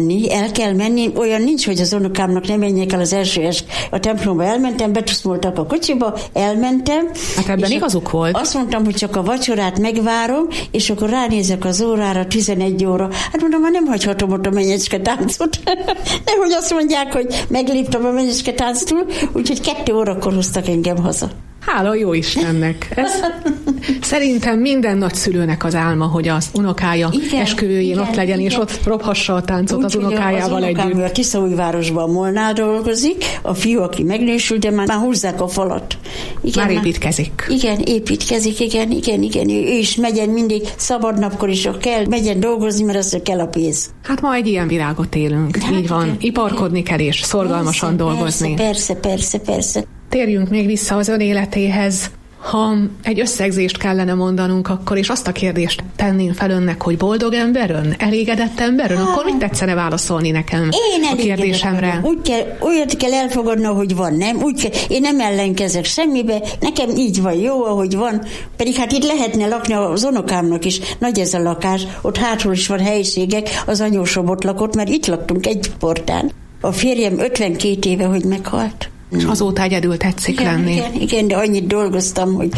kell menni, olyan nincs, hogy az unokámnak nem menjek el az első a templomba, elmentem, betuszmoltak a kocsiba, elmentem. Hát ebben igazuk volt. Azt mondtam, hogy csak a vacsorát megvárom, és akkor ránézek az órára, 11 óra. Hát mondom, már nem hagyhatom ott a menyecske táncot. Nehogy azt mondják, hogy megléptem a menyecske tánctól, úgyhogy 2 órakor hoztak engem haza. Hála jó Istennek! Ez szerintem minden nagyszülőnek az álma, hogy az unokája esküvőjén ott legyen, és ott rophassa a táncot úgy, az unokájával együtt. Az unokám a Tiszaújvárosban Molnál dolgozik, a fiú, aki megnősült, de már húzzák a falat. Igen, már építkezik. Igen, építkezik, igen. Ő is megyen mindig szabadnapkor is, kell, megyen dolgozni, mert azt kell a pénz. Hát ma egy ilyen világot élünk, hát így van. Iparkodni kell és szorgalmasan dolgozni. Persze. Térjünk még vissza az ön életéhez. Ha egy összegzést kellene mondanunk akkor, és azt a kérdést tenném fel önnek, hogy boldog ember ön? Elégedett ember ön? Akkor mit tetszene válaszolni nekem a kérdésemre? Olyat kell elfogadni, ahogy van, nem? Én nem ellenkezek semmibe, nekem így van, jó, ahogy van. Pedig hát itt lehetne lakni az unokámnak is. Nagy ez a lakás, ott hátul is van helyiségek, az anyósom ott lakott, mert itt laktunk egy portán. A férjem 52 éve, hogy meghalt. És azóta egyedül tetszik lenni. Igen, de annyit dolgoztam, hogy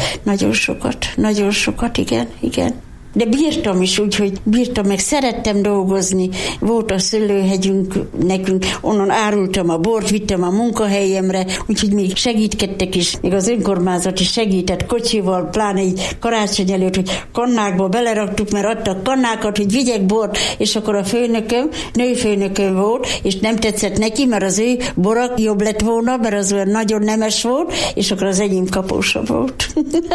nagyon sokat, igen. De bírtam is úgy, hogy bírtam, meg szerettem dolgozni. Volt a szőlőhegyünk nekünk, onnan árultam a bort, vittem a munkahelyemre, úgyhogy még segítkedtek is, még az önkormányzat is segített kocsival, pláne így karácsony előtt, hogy kannákba beleraktuk, mert adtak kannákat, hogy vigyek bort, és akkor a főnököm, nőfőnököm volt, és nem tetszett neki, mert az ő borak jobb lett volna, mert az olyan nagyon nemes volt, és akkor az enyém kapósabb volt.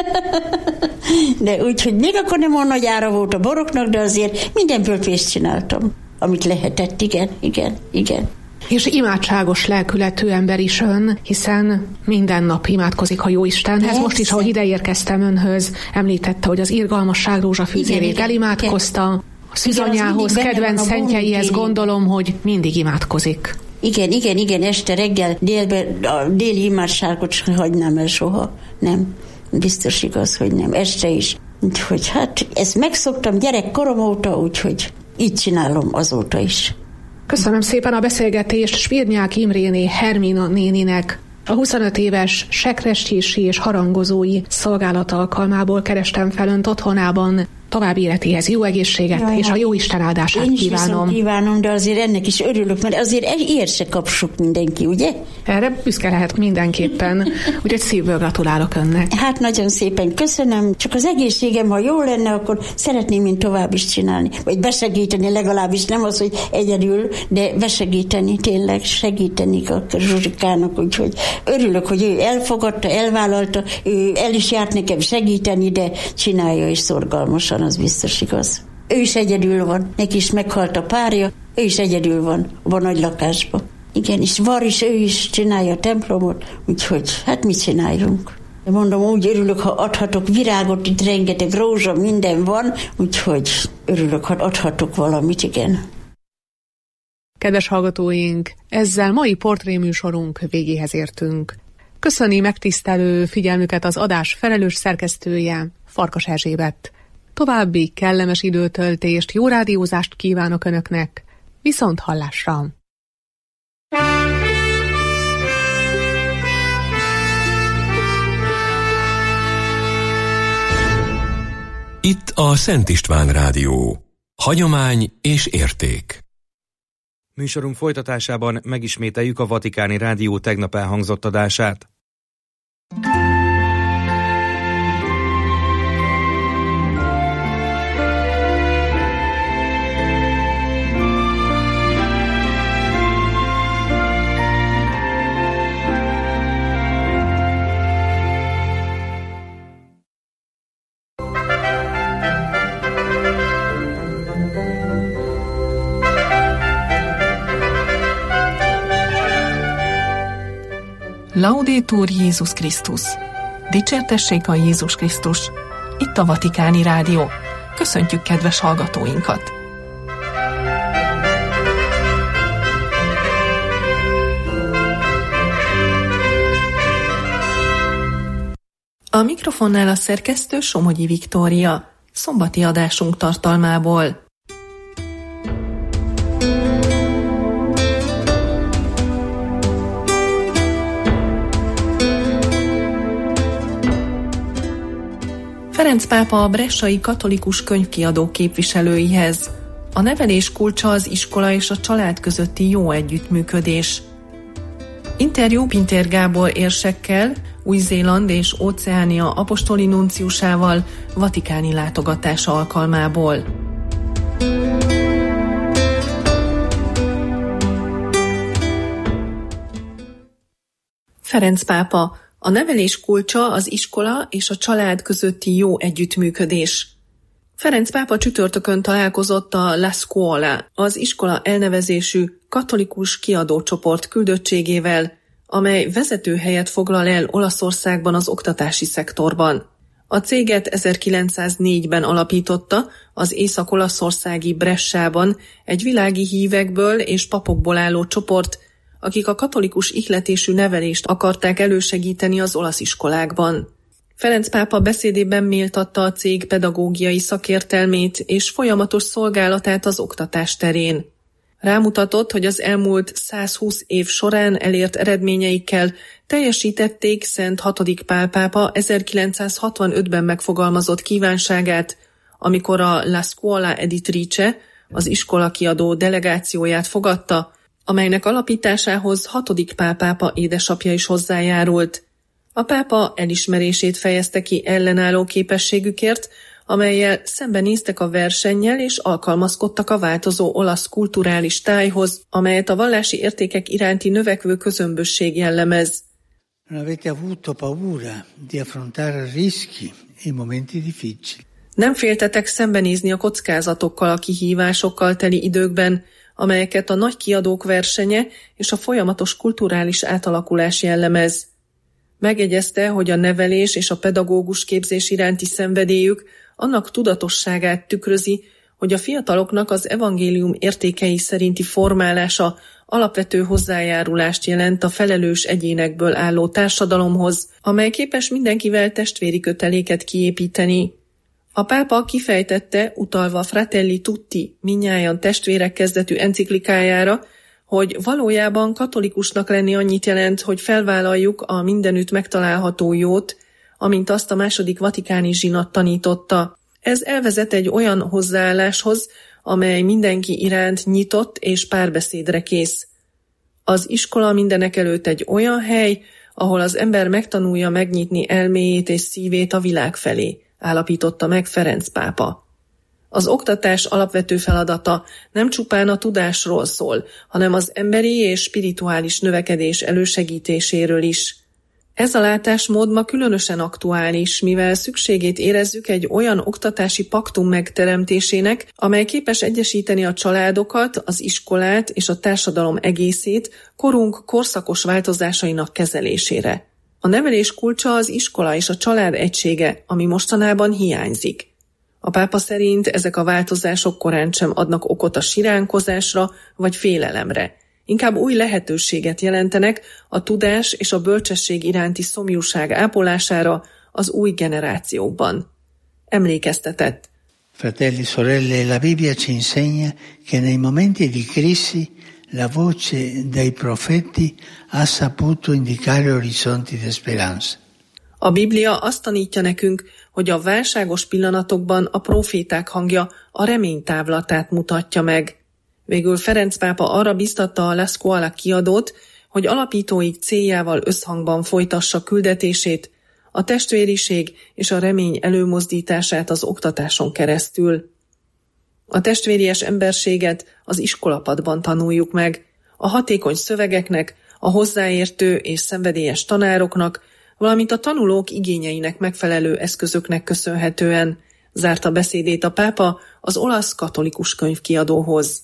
De úgyhogy még akkor nem olyan nagy ára volt a boroknak, de azért mindenből pénzt csináltam, amit lehetett, igen. És imádságos lelkületű ember is ön, hiszen minden nap imádkozik a Jóistenhez. Persze. Most is, ahogy ide érkeztem önhöz, említette, hogy az irgalmasság rózsafűzérét elimádkozta, a szűzanyához, kedvenc szentjeihez gondolom, hogy mindig imádkozik. Igen, este reggel a déli imádságot sem hagynám el soha. Nem, biztos igaz, hogy nem, este is. Úgyhogy hát ezt megszoktam gyerekkorom óta, úgyhogy így csinálom azóta is. Köszönöm szépen a beszélgetést Svirnyák Imréné Hermina néninek. A 25 éves sekrestési és harangozói szolgálat alkalmából kerestem fel önt otthonában. További életéhez jó egészséget, és a Jóisten áldását kívánom. Én is kívánom, de azért ennek is örülök, mert azért ilyet se kap sok mindenki, ugye? Erre büszke lehet mindenképpen, úgyhogy szívből gratulálok önnek. Hát nagyon szépen köszönöm, csak az egészségem, ha jó lenne, akkor szeretném én tovább is csinálni, vagy besegíteni legalábbis, nem az, hogy egyedül, de besegíteni, tényleg segíteni a Zsuzsikának, úgyhogy örülök, hogy ő elfogadta, elvállalta, ő el is járt nekem segíteni, de csinálja is szorgalmasan. Az biztos igaz. Ő is egyedül van, neki is meghalt a párja, ő is egyedül van a nagy lakásban. Igen, és var is, ő is csinálja a templomot, úgyhogy hát mit csináljunk? Mondom, úgy örülök, ha adhatok virágot, itt rengeteg rózsa, minden van, úgyhogy örülök, ha adhatok valamit, igen. Kedves hallgatóink, ezzel mai portréműsorunk végéhez értünk. Köszöni megtisztelő figyelmüket az adás felelős szerkesztője, Farkas Erzsébet. További kellemes időtöltést, jó rádiózást kívánok Önöknek. Viszont hallásra! Itt a Szent István Rádió. Hagyomány és érték. Műsorunk folytatásában megismételjük a Vatikáni Rádió tegnap elhangzott adását. Laudetur Jézus Krisztus! Dicsértessék a Jézus Krisztus! Itt a Vatikáni Rádió. Köszöntjük kedves hallgatóinkat! A mikrofonnál a szerkesztő Somogyi Viktória. Szombati adásunk tartalmából. Ferenc pápa a bressai katolikus könyvkiadók képviselőihez. A nevelés kulcsa az iskola és a család közötti jó együttműködés. Interjú Pintér Gábor érsekkel, Új-Zéland és Óceánia apostoli nunciusával vatikáni látogatása alkalmából. Ferenc pápa: a nevelés kulcsa az iskola és a család közötti jó együttműködés. Ferenc pápa csütörtökön találkozott a La Scuola, az iskola elnevezésű katolikus kiadócsoport küldöttségével, amely vezető helyet foglal el Olaszországban az oktatási szektorban. A céget 1904-ben alapította az észak-olaszországi Bressában egy világi hívekből és papokból álló csoport, akik a katolikus ihletésű nevelést akarták elősegíteni az olasz iskolákban. Ferenc pápa beszédében méltatta a cég pedagógiai szakértelmét és folyamatos szolgálatát az oktatás terén. Rámutatott, hogy az elmúlt 120 év során elért eredményeikkel teljesítették Szent VI. Pál pápa 1965-ben megfogalmazott kívánságát, amikor a La Scuola Editrice, az iskola kiadó delegációját fogadta, amelynek alapításához 6. Pál pápa édesapja is hozzájárult. A pápa elismerését fejezte ki ellenálló képességükért, amellyel szembenéztek a versennyel és alkalmazkodtak a változó olasz kulturális tájhoz, amelyet a vallási értékek iránti növekvő közömbösség jellemez. Nem féltetek szembenézni a kockázatokkal, a kihívásokkal teli időkben, amelyeket a nagy kiadók versenye és a folyamatos kulturális átalakulás jellemez. Megjegyezte, hogy a nevelés és a pedagógus képzés iránti szenvedélyük annak tudatosságát tükrözi, hogy a fiataloknak az evangélium értékei szerinti formálása alapvető hozzájárulást jelent a felelős egyénekből álló társadalomhoz, amely képes mindenkivel testvéri köteléket kiépíteni. A pápa kifejtette, utalva Fratelli Tutti, minnyájan testvérek kezdetű enciklikájára, hogy valójában katolikusnak lenni annyit jelent, hogy felvállaljuk a mindenütt megtalálható jót, amint azt a második vatikáni zsinat tanította. Ez elvezet egy olyan hozzáálláshoz, amely mindenki iránt nyitott és párbeszédre kész. Az iskola mindenekelőtt egy olyan hely, ahol az ember megtanulja megnyitni elméjét és szívét a világ felé, állapította meg Ferenc pápa. Az oktatás alapvető feladata nem csupán a tudásról szól, hanem az emberi és spirituális növekedés elősegítéséről is. Ez a látásmód ma különösen aktuális, mivel szükségét érezzük egy olyan oktatási paktum megteremtésének, amely képes egyesíteni a családokat, az iskolát és a társadalom egészét korunk korszakos változásainak kezelésére. A nevelés kulcsa az iskola és a család egysége, ami mostanában hiányzik. A pápa szerint ezek a változások korán sem adnak okot a siránkozásra vagy félelemre. Inkább új lehetőséget jelentenek a tudás és a bölcsesség iránti szomjúság ápolására az új generációkban. Emlékeztetett. Fratelli, sorelle, la Bibbia ci insegna che nei momenti di crisi la voce dei profeti ha saputo indicare orizzonti di speranza. A Biblia azt tanítja nekünk, hogy a válságos pillanatokban a proféták hangja a remény távlatát mutatja meg. Végül Ferenc pápa arra biztatta a La Scuola kiadót, hogy alapítóik céljával összhangban folytassa küldetését, a testvériség és a remény előmozdítását az oktatáson keresztül. A testvéries emberséget az iskolapadban tanuljuk meg, a hatékony szövegeknek, a hozzáértő és szenvedélyes tanároknak, valamint a tanulók igényeinek megfelelő eszközöknek köszönhetően, zárta beszédét a pápa az olasz katolikus könyvkiadóhoz.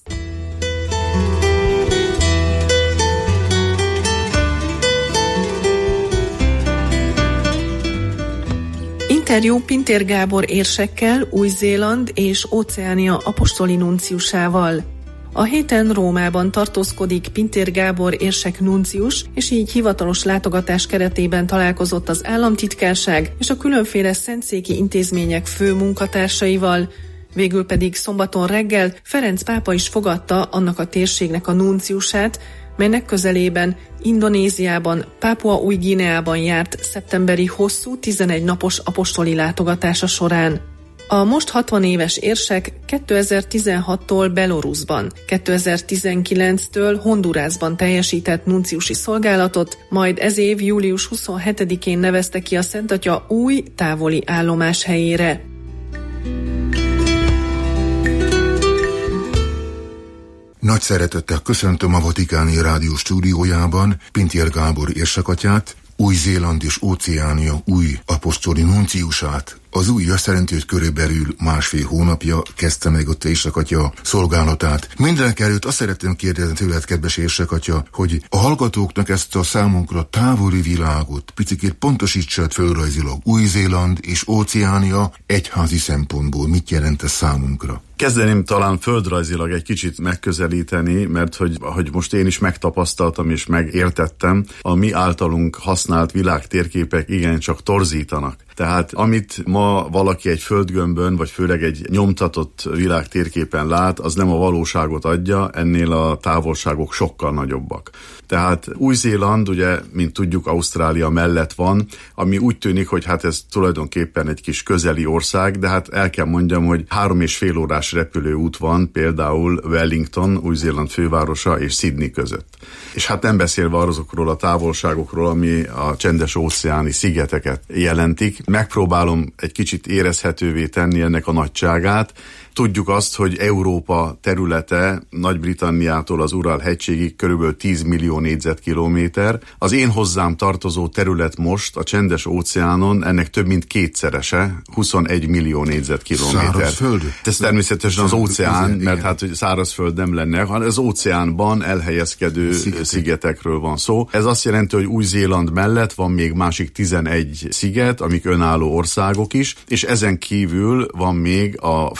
Interjú Pintér Gábor érsekkel, Új-Zéland és Óceánia apostoli nunciusával. A héten Rómában tartózkodik Pintér Gábor érsek nuncius, és így hivatalos látogatás keretében találkozott az államtitkárság és a különféle szentszéki intézmények fő munkatársaival, végül pedig szombaton reggel Ferenc pápa is fogadta annak a térségnek a nunciusát, melynek közelében, Indonéziában, Pápua-Új-Guineában járt szeptemberi hosszú 11 napos apostoli látogatása során. A most 60 éves érsek 2016-tól Belarusban, 2019-től Hondurasban teljesített nunciusi szolgálatot, majd ez év július 27-én nevezte ki a Szentatya új távoli állomás helyére. Nagy szeretettel köszöntöm a Vatikáni Rádió stúdiójában Pintér Gábor érsekatyát, Új-Zéland és Óceánia új apostoli nunciusát. Az új azt jelenti, hogy körülbelül 1,5 hónapja kezdte meg ott érsakatya szolgálatát. Mindenek előtt azt szeretném kérdezni tőled, kedves érsakatya, hogy a hallgatóknak ezt a számunkra távoli világot picikét pontosítsad földrajzilag. Új-Zéland és Óceánia egyházi szempontból mit jelent ez számunkra? Kezdeném talán földrajzilag egy kicsit megközelíteni, mert hogy most én is megtapasztaltam és megértettem, a mi általunk használt világtérképek igencsak torzítanak. Tehát amit ma valaki egy földgömbön, vagy főleg egy nyomtatott világtérképen lát, az nem a valóságot adja, ennél a távolságok sokkal nagyobbak. Tehát Új-Zéland, ugye, mint tudjuk, Ausztrália mellett van, ami úgy tűnik, hogy hát ez tulajdonképpen egy kis közeli ország, de hát el kell mondjam, hogy 3,5 órás repülőút van például Wellington, Új-Zéland fővárosa és Sydney között. És hát nem beszélve azokról a távolságokról, ami a csendes-óceáni szigeteket jelentik. Megpróbálom egy kicsit érezhetővé tenni ennek a nagyságát. Tudjuk azt, hogy Európa területe Nagy-Britanniától az Ural-hegységig körülbelül 10 millió négyzetkilométer. Az én hozzám tartozó terület most a Csendes-óceánon ennek több mint kétszerese, 21 millió négyzetkilométer. Szárazföld? Ez természetesen az óceán, mert hát hogy szárazföld nem lenne, hanem az óceánban elhelyezkedő szigetekről van szó. Ez azt jelenti, hogy Új-Zéland mellett van még másik 11 sziget, amik önálló országok is, és ezen kívül van még a Francia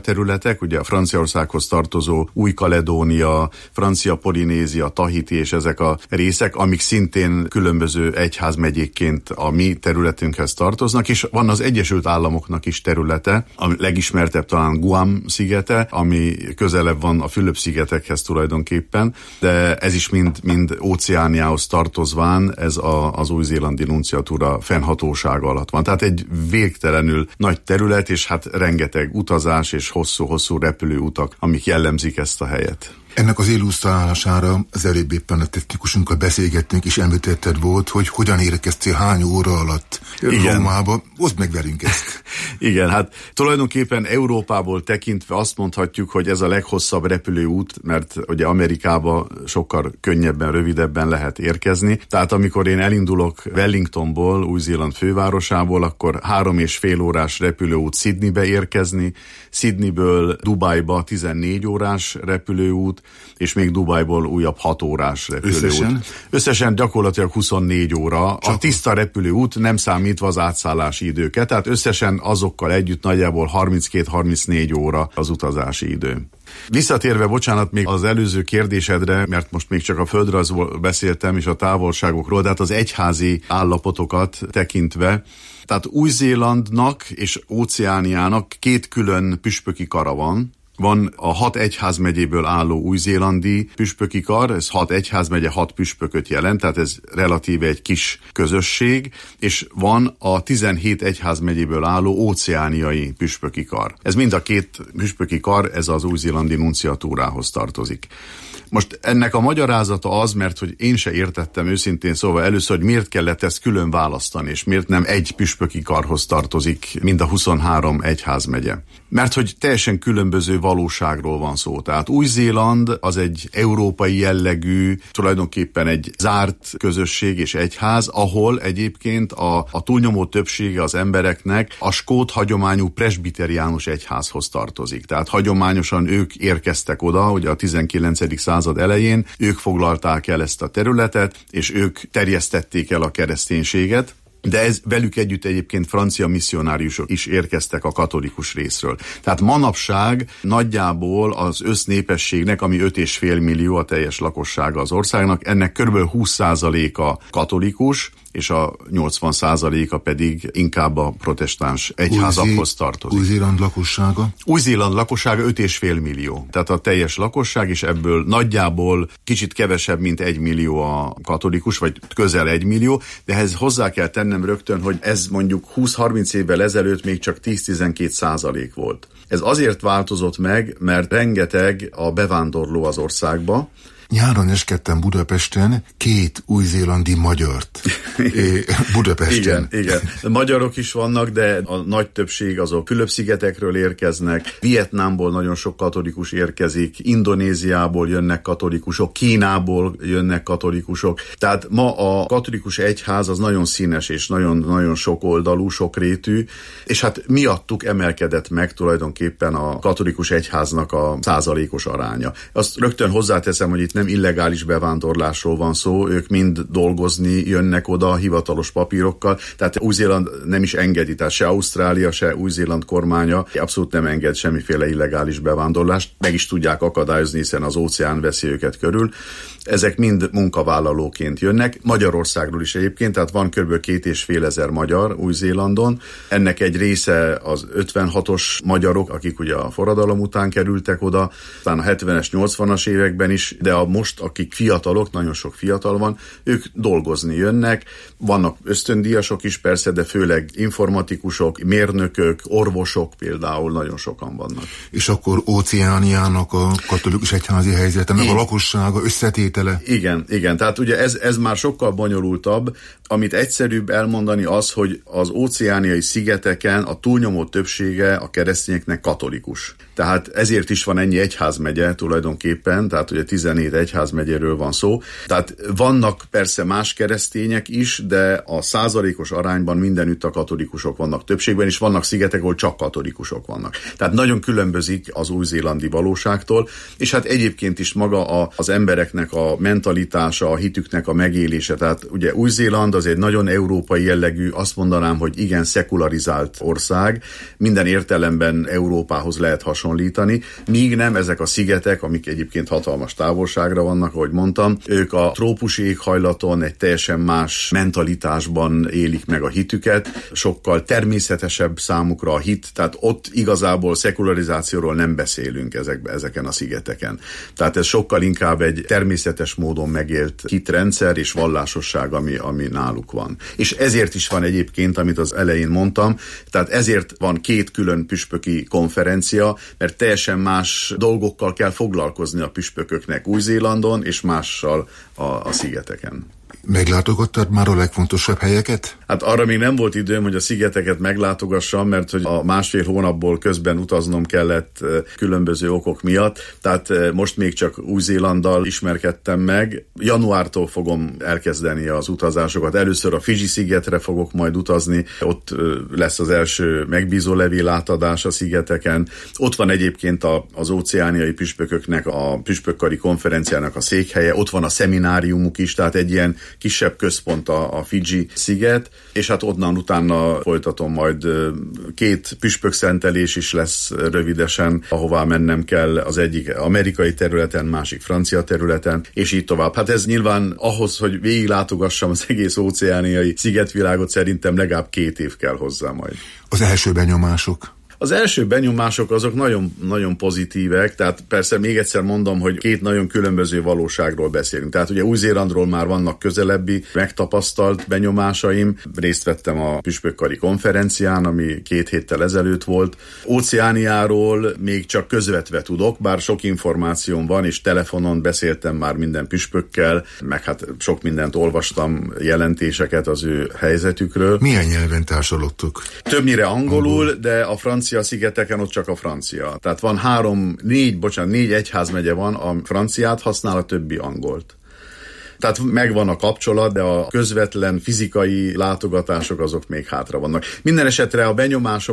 területek, ugye a Franciaországhoz tartozó Új-Kaledónia, Francia Polinézia, Tahiti és ezek a részek, amik szintén különböző egyházmegyékként a mi területünkhez tartoznak, és van az Egyesült Államoknak is területe, a legismertebb talán Guam szigete, ami közelebb van a Fülöp-szigetekhez tulajdonképpen, de ez is mind Óceániához tartozván ez az új-zélandi nunciatúra fennhatósága alatt van. Tehát egy végtelenül nagy terület, és hát rengeteg utazás és hosszú-hosszú repülőutak, amik jellemzik ezt a helyet. Ennek az illusztrálására az előbb éppen a technikusunkkal beszélgettünk, és említetted volt, hogy hogyan érkeztél hány óra alatt Rómába. Oszd meg velünk ezt. Igen, hát tulajdonképpen Európából tekintve azt mondhatjuk, hogy ez a leghosszabb repülőút, mert ugye Amerikába sokkal könnyebben, rövidebben lehet érkezni. Tehát amikor én elindulok Wellingtonból, Új-Zéland fővárosából, akkor 3,5 órás repülőút Sydneybe érkezni, Sydneyből Dubajba 14 órás repülőút, és még Dubajból újabb 6 órás repülőút. Összesen gyakorlatilag 24 óra. A tiszta repülőút, nem számítva az átszállási időket, tehát összesen azokkal együtt nagyjából 32-34 óra az utazási idő. Visszatérve, bocsánat, még az előző kérdésedre, mert most még csak a földrajzról beszéltem, és a távolságokról, de hát az egyházi állapotokat tekintve, tehát Új-Zélandnak és Óceániának 2 külön püspöki kara van. Van a 6 egyházmegyéből álló új-zélandi püspöki kar, ez 6 egyházmegye, 6 püspököt jelent, tehát ez relatíve egy kis közösség, és van a 17 egyházmegyéből álló óceániai püspöki kar. Ez mind a 2 püspöki kar, ez az új-zélandi nunciatúrához tartozik. Most ennek a magyarázata az, mert hogy én se értettem őszintén szóval először, hogy miért kellett ezt külön választani, és miért nem egy püspöki karhoz tartozik mind a 23 egyházmegye. Mert hogy teljesen különböző valóságról van szó. Tehát Új-Zéland az egy európai jellegű, tulajdonképpen egy zárt közösség és egyház, ahol egyébként a túlnyomó többsége az embereknek a skót hagyományú presbiteriánus egyházhoz tartozik. Tehát hagyományosan ők érkeztek oda, hogy a 19. század elején ők foglalták el ezt a területet, és ők terjesztették el a kereszténységet. De ez velük együtt egyébként francia misszionáriusok is érkeztek a katolikus részről. Tehát manapság nagyjából az össznépességnek, ami 5,5 millió a teljes lakossága az országnak, ennek kb. 20%-a katolikus, és a 80%-a pedig inkább a protestáns egyházakhoz tartozik. Új-Zéland lakossága? Új-Zéland lakossága 5,5 millió. Tehát a teljes lakosság, és ebből nagyjából kicsit kevesebb, mint 1 millió a katolikus, vagy közel 1 millió, de ehhez hozzá kell tennem rögtön, hogy ez mondjuk 20-30 évvel ezelőtt még csak 10-12% volt. Ez azért változott meg, mert rengeteg a bevándorló az országba. Nyáron eskedtem Budapesten 2 új-zélandi magyart. Budapesten. Igen. Magyarok is vannak, de a nagy többség azok Fülöp-szigetekről érkeznek, Vietnámból nagyon sok katolikus érkezik, Indonéziából jönnek katolikusok, Kínából jönnek katolikusok. Tehát ma a katolikus egyház az nagyon színes és nagyon sok oldalú, sokrétű, és hát miattuk emelkedett meg tulajdonképpen a katolikus egyháznak a százalékos aránya. Azt rögtön hozzáteszem, hogy itt nem illegális bevándorlásról van szó, ők mind dolgozni jönnek oda hivatalos papírokkal, tehát Új-Zéland nem is engedi, tehát se Ausztrália, se Új-Zéland kormánya abszolút nem enged semmiféle illegális bevándorlást, meg is tudják akadályozni, hiszen az óceán veszi őket körül. Ezek mind munkavállalóként jönnek, Magyarországról is egyébként, tehát van kb. 2500 magyar Új-Zélandon. Ennek egy része az 56-os magyarok, akik ugye a forradalom után kerültek oda, aztán a 70-es, 80-as években is, de a most, akik fiatalok, nagyon sok fiatal van, ők dolgozni jönnek, vannak ösztöndíjasok is persze, de főleg informatikusok, mérnökök, orvosok például nagyon sokan vannak. És akkor Óceániának a katolikus egyházi helyzete, meg a lakossága, összetétele? Igen, tehát ugye ez már sokkal bonyolultabb, amit egyszerűbb elmondani az, hogy az óceániai szigeteken a túlnyomó többsége a keresztényeknek katolikus. Tehát ezért is van ennyi egyházmegye tulajdonképpen, tehát ugye 17 egyházmegyéről van szó. Tehát vannak persze más keresztények is, is, de a százalékos arányban mindenütt a katolikusok vannak többségben, és vannak szigetek, ahol csak katolikusok vannak. Tehát nagyon különbözik az új-zélandi valóságtól, és hát egyébként is maga az embereknek a mentalitása, a hitüknek a megélése. Tehát ugye Új-Zéland az egy nagyon európai jellegű, azt mondanám, hogy igen szekularizált ország, minden értelemben Európához lehet hasonlítani, míg nem ezek a szigetek, amik egyébként hatalmas távolságra vannak, ahogy mondtam, ők a trópusi éghajlaton egy teljesen más mentalitásban élik meg a hitüket, sokkal természetesebb számukra a hit, tehát ott igazából szekularizációról nem beszélünk ezeken a szigeteken. Tehát ez sokkal inkább egy természetes módon megélt hitrendszer és vallásosság, ami náluk van. És ezért is van egyébként, amit az elején mondtam, tehát ezért van 2 külön püspöki konferencia, mert teljesen más dolgokkal kell foglalkozni a püspököknek Új-Zélandon, és mással a szigeteken. Meglátogattad már a legfontosabb helyeket? Hát arra még nem volt időm, hogy a szigeteket meglátogassam, mert hogy a 1,5 hónapból közben utaznom kellett különböző okok miatt, tehát most még csak Új-Zélanddal ismerkedtem meg. Januártól fogom elkezdeni az utazásokat. Először a Fidzsi-szigetre fogok majd utazni, ott lesz az első megbízólevél átadás a szigeteken. Ott van egyébként az óceániai püspököknek, a püspökkari konferenciának a székhelye, ott van a szemináriumuk is, tehát egy ilyen kisebb központ a Fidzsi-sziget, és hát onnan utána folytatom majd 2 püspökszentelés is lesz rövidesen, ahová mennem kell, az egyik amerikai területen, másik francia területen, és így tovább. Hát ez nyilván ahhoz, hogy végiglátogassam az egész óceániai szigetvilágot, szerintem legalább 2 év kell hozzá majd. Az első benyomások? Az első benyomások azok nagyon, nagyon pozitívek, tehát persze még egyszer mondom, hogy 2 nagyon különböző valóságról beszélünk. Tehát ugye Új-Zélandról már vannak közelebbi, megtapasztalt benyomásaim, részt vettem a püspökkari konferencián, ami 2 héttel ezelőtt volt. Óceániáról még csak közvetve tudok, bár sok információm van, és telefonon beszéltem már minden püspökkel, meg hát sok mindent olvastam, jelentéseket az ő helyzetükről. Milyen nyelven társalogtok? Többnyire angolul, de a francia szigeteken ott csak a francia. Tehát van 4 egyházmegye van, a franciát használ, a többi angolt. Tehát megvan a kapcsolat, de a közvetlen fizikai látogatások azok még hátra vannak. Minden esetre a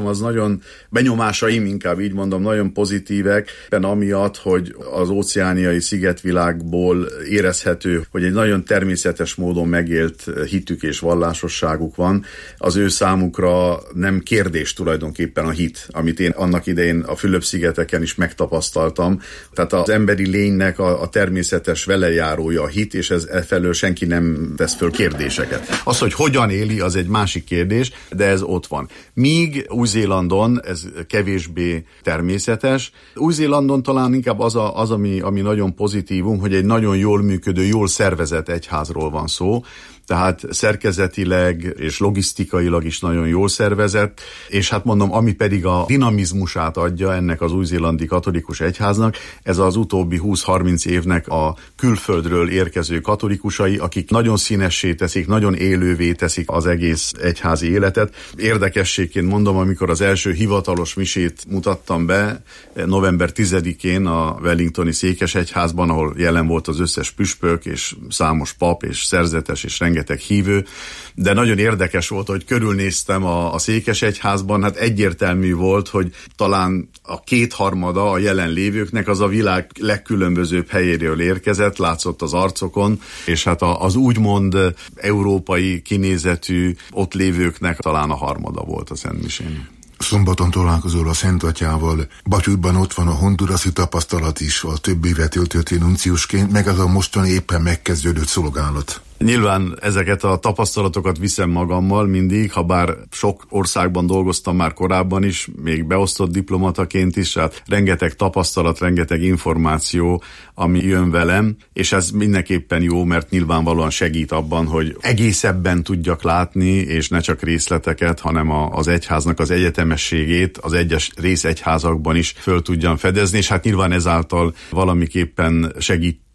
benyomásaim inkább így mondom, nagyon pozitívek, amiatt, hogy az óceániai szigetvilágból érezhető, hogy egy nagyon természetes módon megélt hitük és vallásosságuk van. Az ő számukra nem kérdés tulajdonképpen a hit, amit én annak idején a Fülöp-szigeteken is megtapasztaltam. Tehát az emberi lénynek a természetes velejárója a hit, és ez felől senki nem tesz föl kérdéseket. Az, hogy hogyan éli, az egy másik kérdés, de ez ott van. Míg Új-Zélandon ez kevésbé természetes. Új-Zélandon talán inkább az ami nagyon pozitívum, hogy egy nagyon jól működő, jól szervezett egyházról van szó, tehát szerkezetileg és logisztikailag is nagyon jól szervezett, és hát mondom, ami pedig a dinamizmusát adja ennek az új-zélandi katolikus egyháznak, ez az utóbbi 20-30 évnek a külföldről érkező katolikusai, akik nagyon színessé teszik, nagyon élővé teszik az egész egyházi életet. Érdekességként mondom, amikor az első hivatalos misét mutattam be, november 10-én a Wellingtoni székesegyházban, ahol jelen volt az összes püspök, és számos pap, és szerzetes, és rengeteg hívő, de nagyon érdekes volt, hogy körülnéztem a székesegyházban, hát egyértelmű volt, hogy talán a 2/3 a jelenlévőknek az a világ legkülönbözőbb helyéről érkezett, látszott az arcokon, és hát az úgymond európai kinézetű ott lévőknek talán a 1/3 volt a szentmisén. Szombaton találkozol a Szent Atyával. Batyútban ott van a hondurasi tapasztalat is, a több évet töltött nunciusként, meg az a mostani éppen megkezdődött szolgálat. Nyilván ezeket a tapasztalatokat viszem magammal mindig, ha bár sok országban dolgoztam már korábban is, még beosztott diplomataként is, hát rengeteg tapasztalat, rengeteg információ, ami jön velem, és ez mindenképpen jó, mert nyilvánvalóan segít abban, hogy egészebben tudjak látni, és ne csak részleteket, hanem az egyháznak az egyetemességét az egyes részegyházakban is föl tudjam fedezni, és hát nyilván ezáltal valamiképpen segít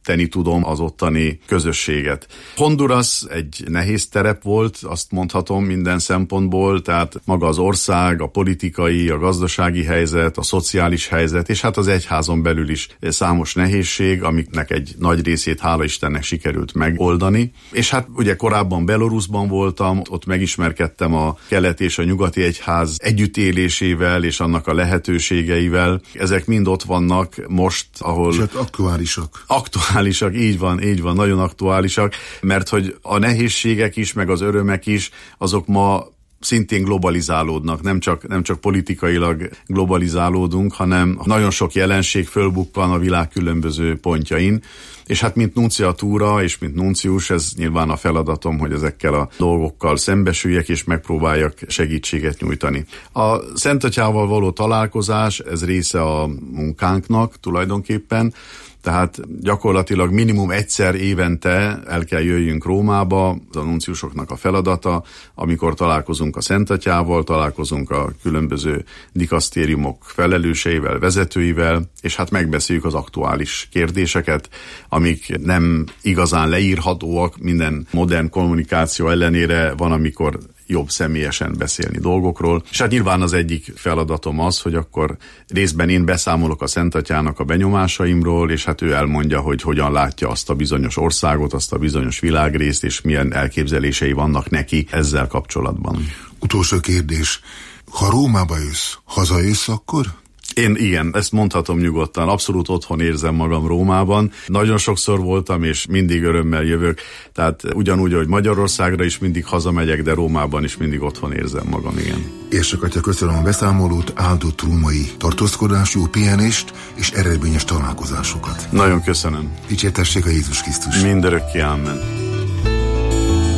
segíteni tudom az ottani közösséget. Honduras egy nehéz terep volt, azt mondhatom minden szempontból, tehát maga az ország, a politikai, a gazdasági helyzet, a szociális helyzet, és hát az egyházon belül is számos nehézség, amiknek egy nagy részét hála Istennek sikerült megoldani. És hát ugye korábban Belarusban voltam, ott megismerkedtem a kelet és a nyugati egyház együttélésével és annak a lehetőségeivel. Ezek mind ott vannak most, ahol... És hát aktuálisak. Aktuálisak, így van, nagyon aktuálisak, mert hogy a nehézségek is, meg az örömek is, azok ma szintén globalizálódnak, nem csak politikailag globalizálódunk, hanem nagyon sok jelenség fölbukkan a világ különböző pontjain, és hát mint nunciatúra és mint nuncius, ez nyilván a feladatom, hogy ezekkel a dolgokkal szembesüljek és megpróbáljak segítséget nyújtani. A Szent Atyával való találkozás, ez része a munkánknak tulajdonképpen, tehát gyakorlatilag minimum egyszer évente el kell jöjjünk Rómába, az a nunciusoknak a feladata, amikor találkozunk a Szent Atyával, találkozunk a különböző dikasztériumok felelőseivel, vezetőivel, és hát megbeszéljük az aktuális kérdéseket, amik nem igazán leírhatóak, minden modern kommunikáció ellenére van, amikor jobb személyesen beszélni dolgokról. És hát nyilván az egyik feladatom az, hogy akkor részben én beszámolok a Szent Atyának a benyomásaimról, és hát ő elmondja, hogy hogyan látja azt a bizonyos országot, azt a bizonyos világrészt, és milyen elképzelései vannak neki ezzel kapcsolatban. Utolsó kérdés. Ha Rómába jössz, hazajössz akkor? Én igen, ezt mondhatom nyugodtan, abszolút otthon érzem magam Rómában. Nagyon sokszor voltam, és mindig örömmel jövök, tehát ugyanúgy, hogy Magyarországra is mindig hazamegyek, de Rómában is mindig otthon érzem magam, igen. Érsek Atya, köszönöm a beszámolót, áldott római tartózkodás, jó pihenést és eredményes találkozásokat. Nagyon köszönöm. Dicsértessék a Jézus Krisztus. Mindörökké, amen.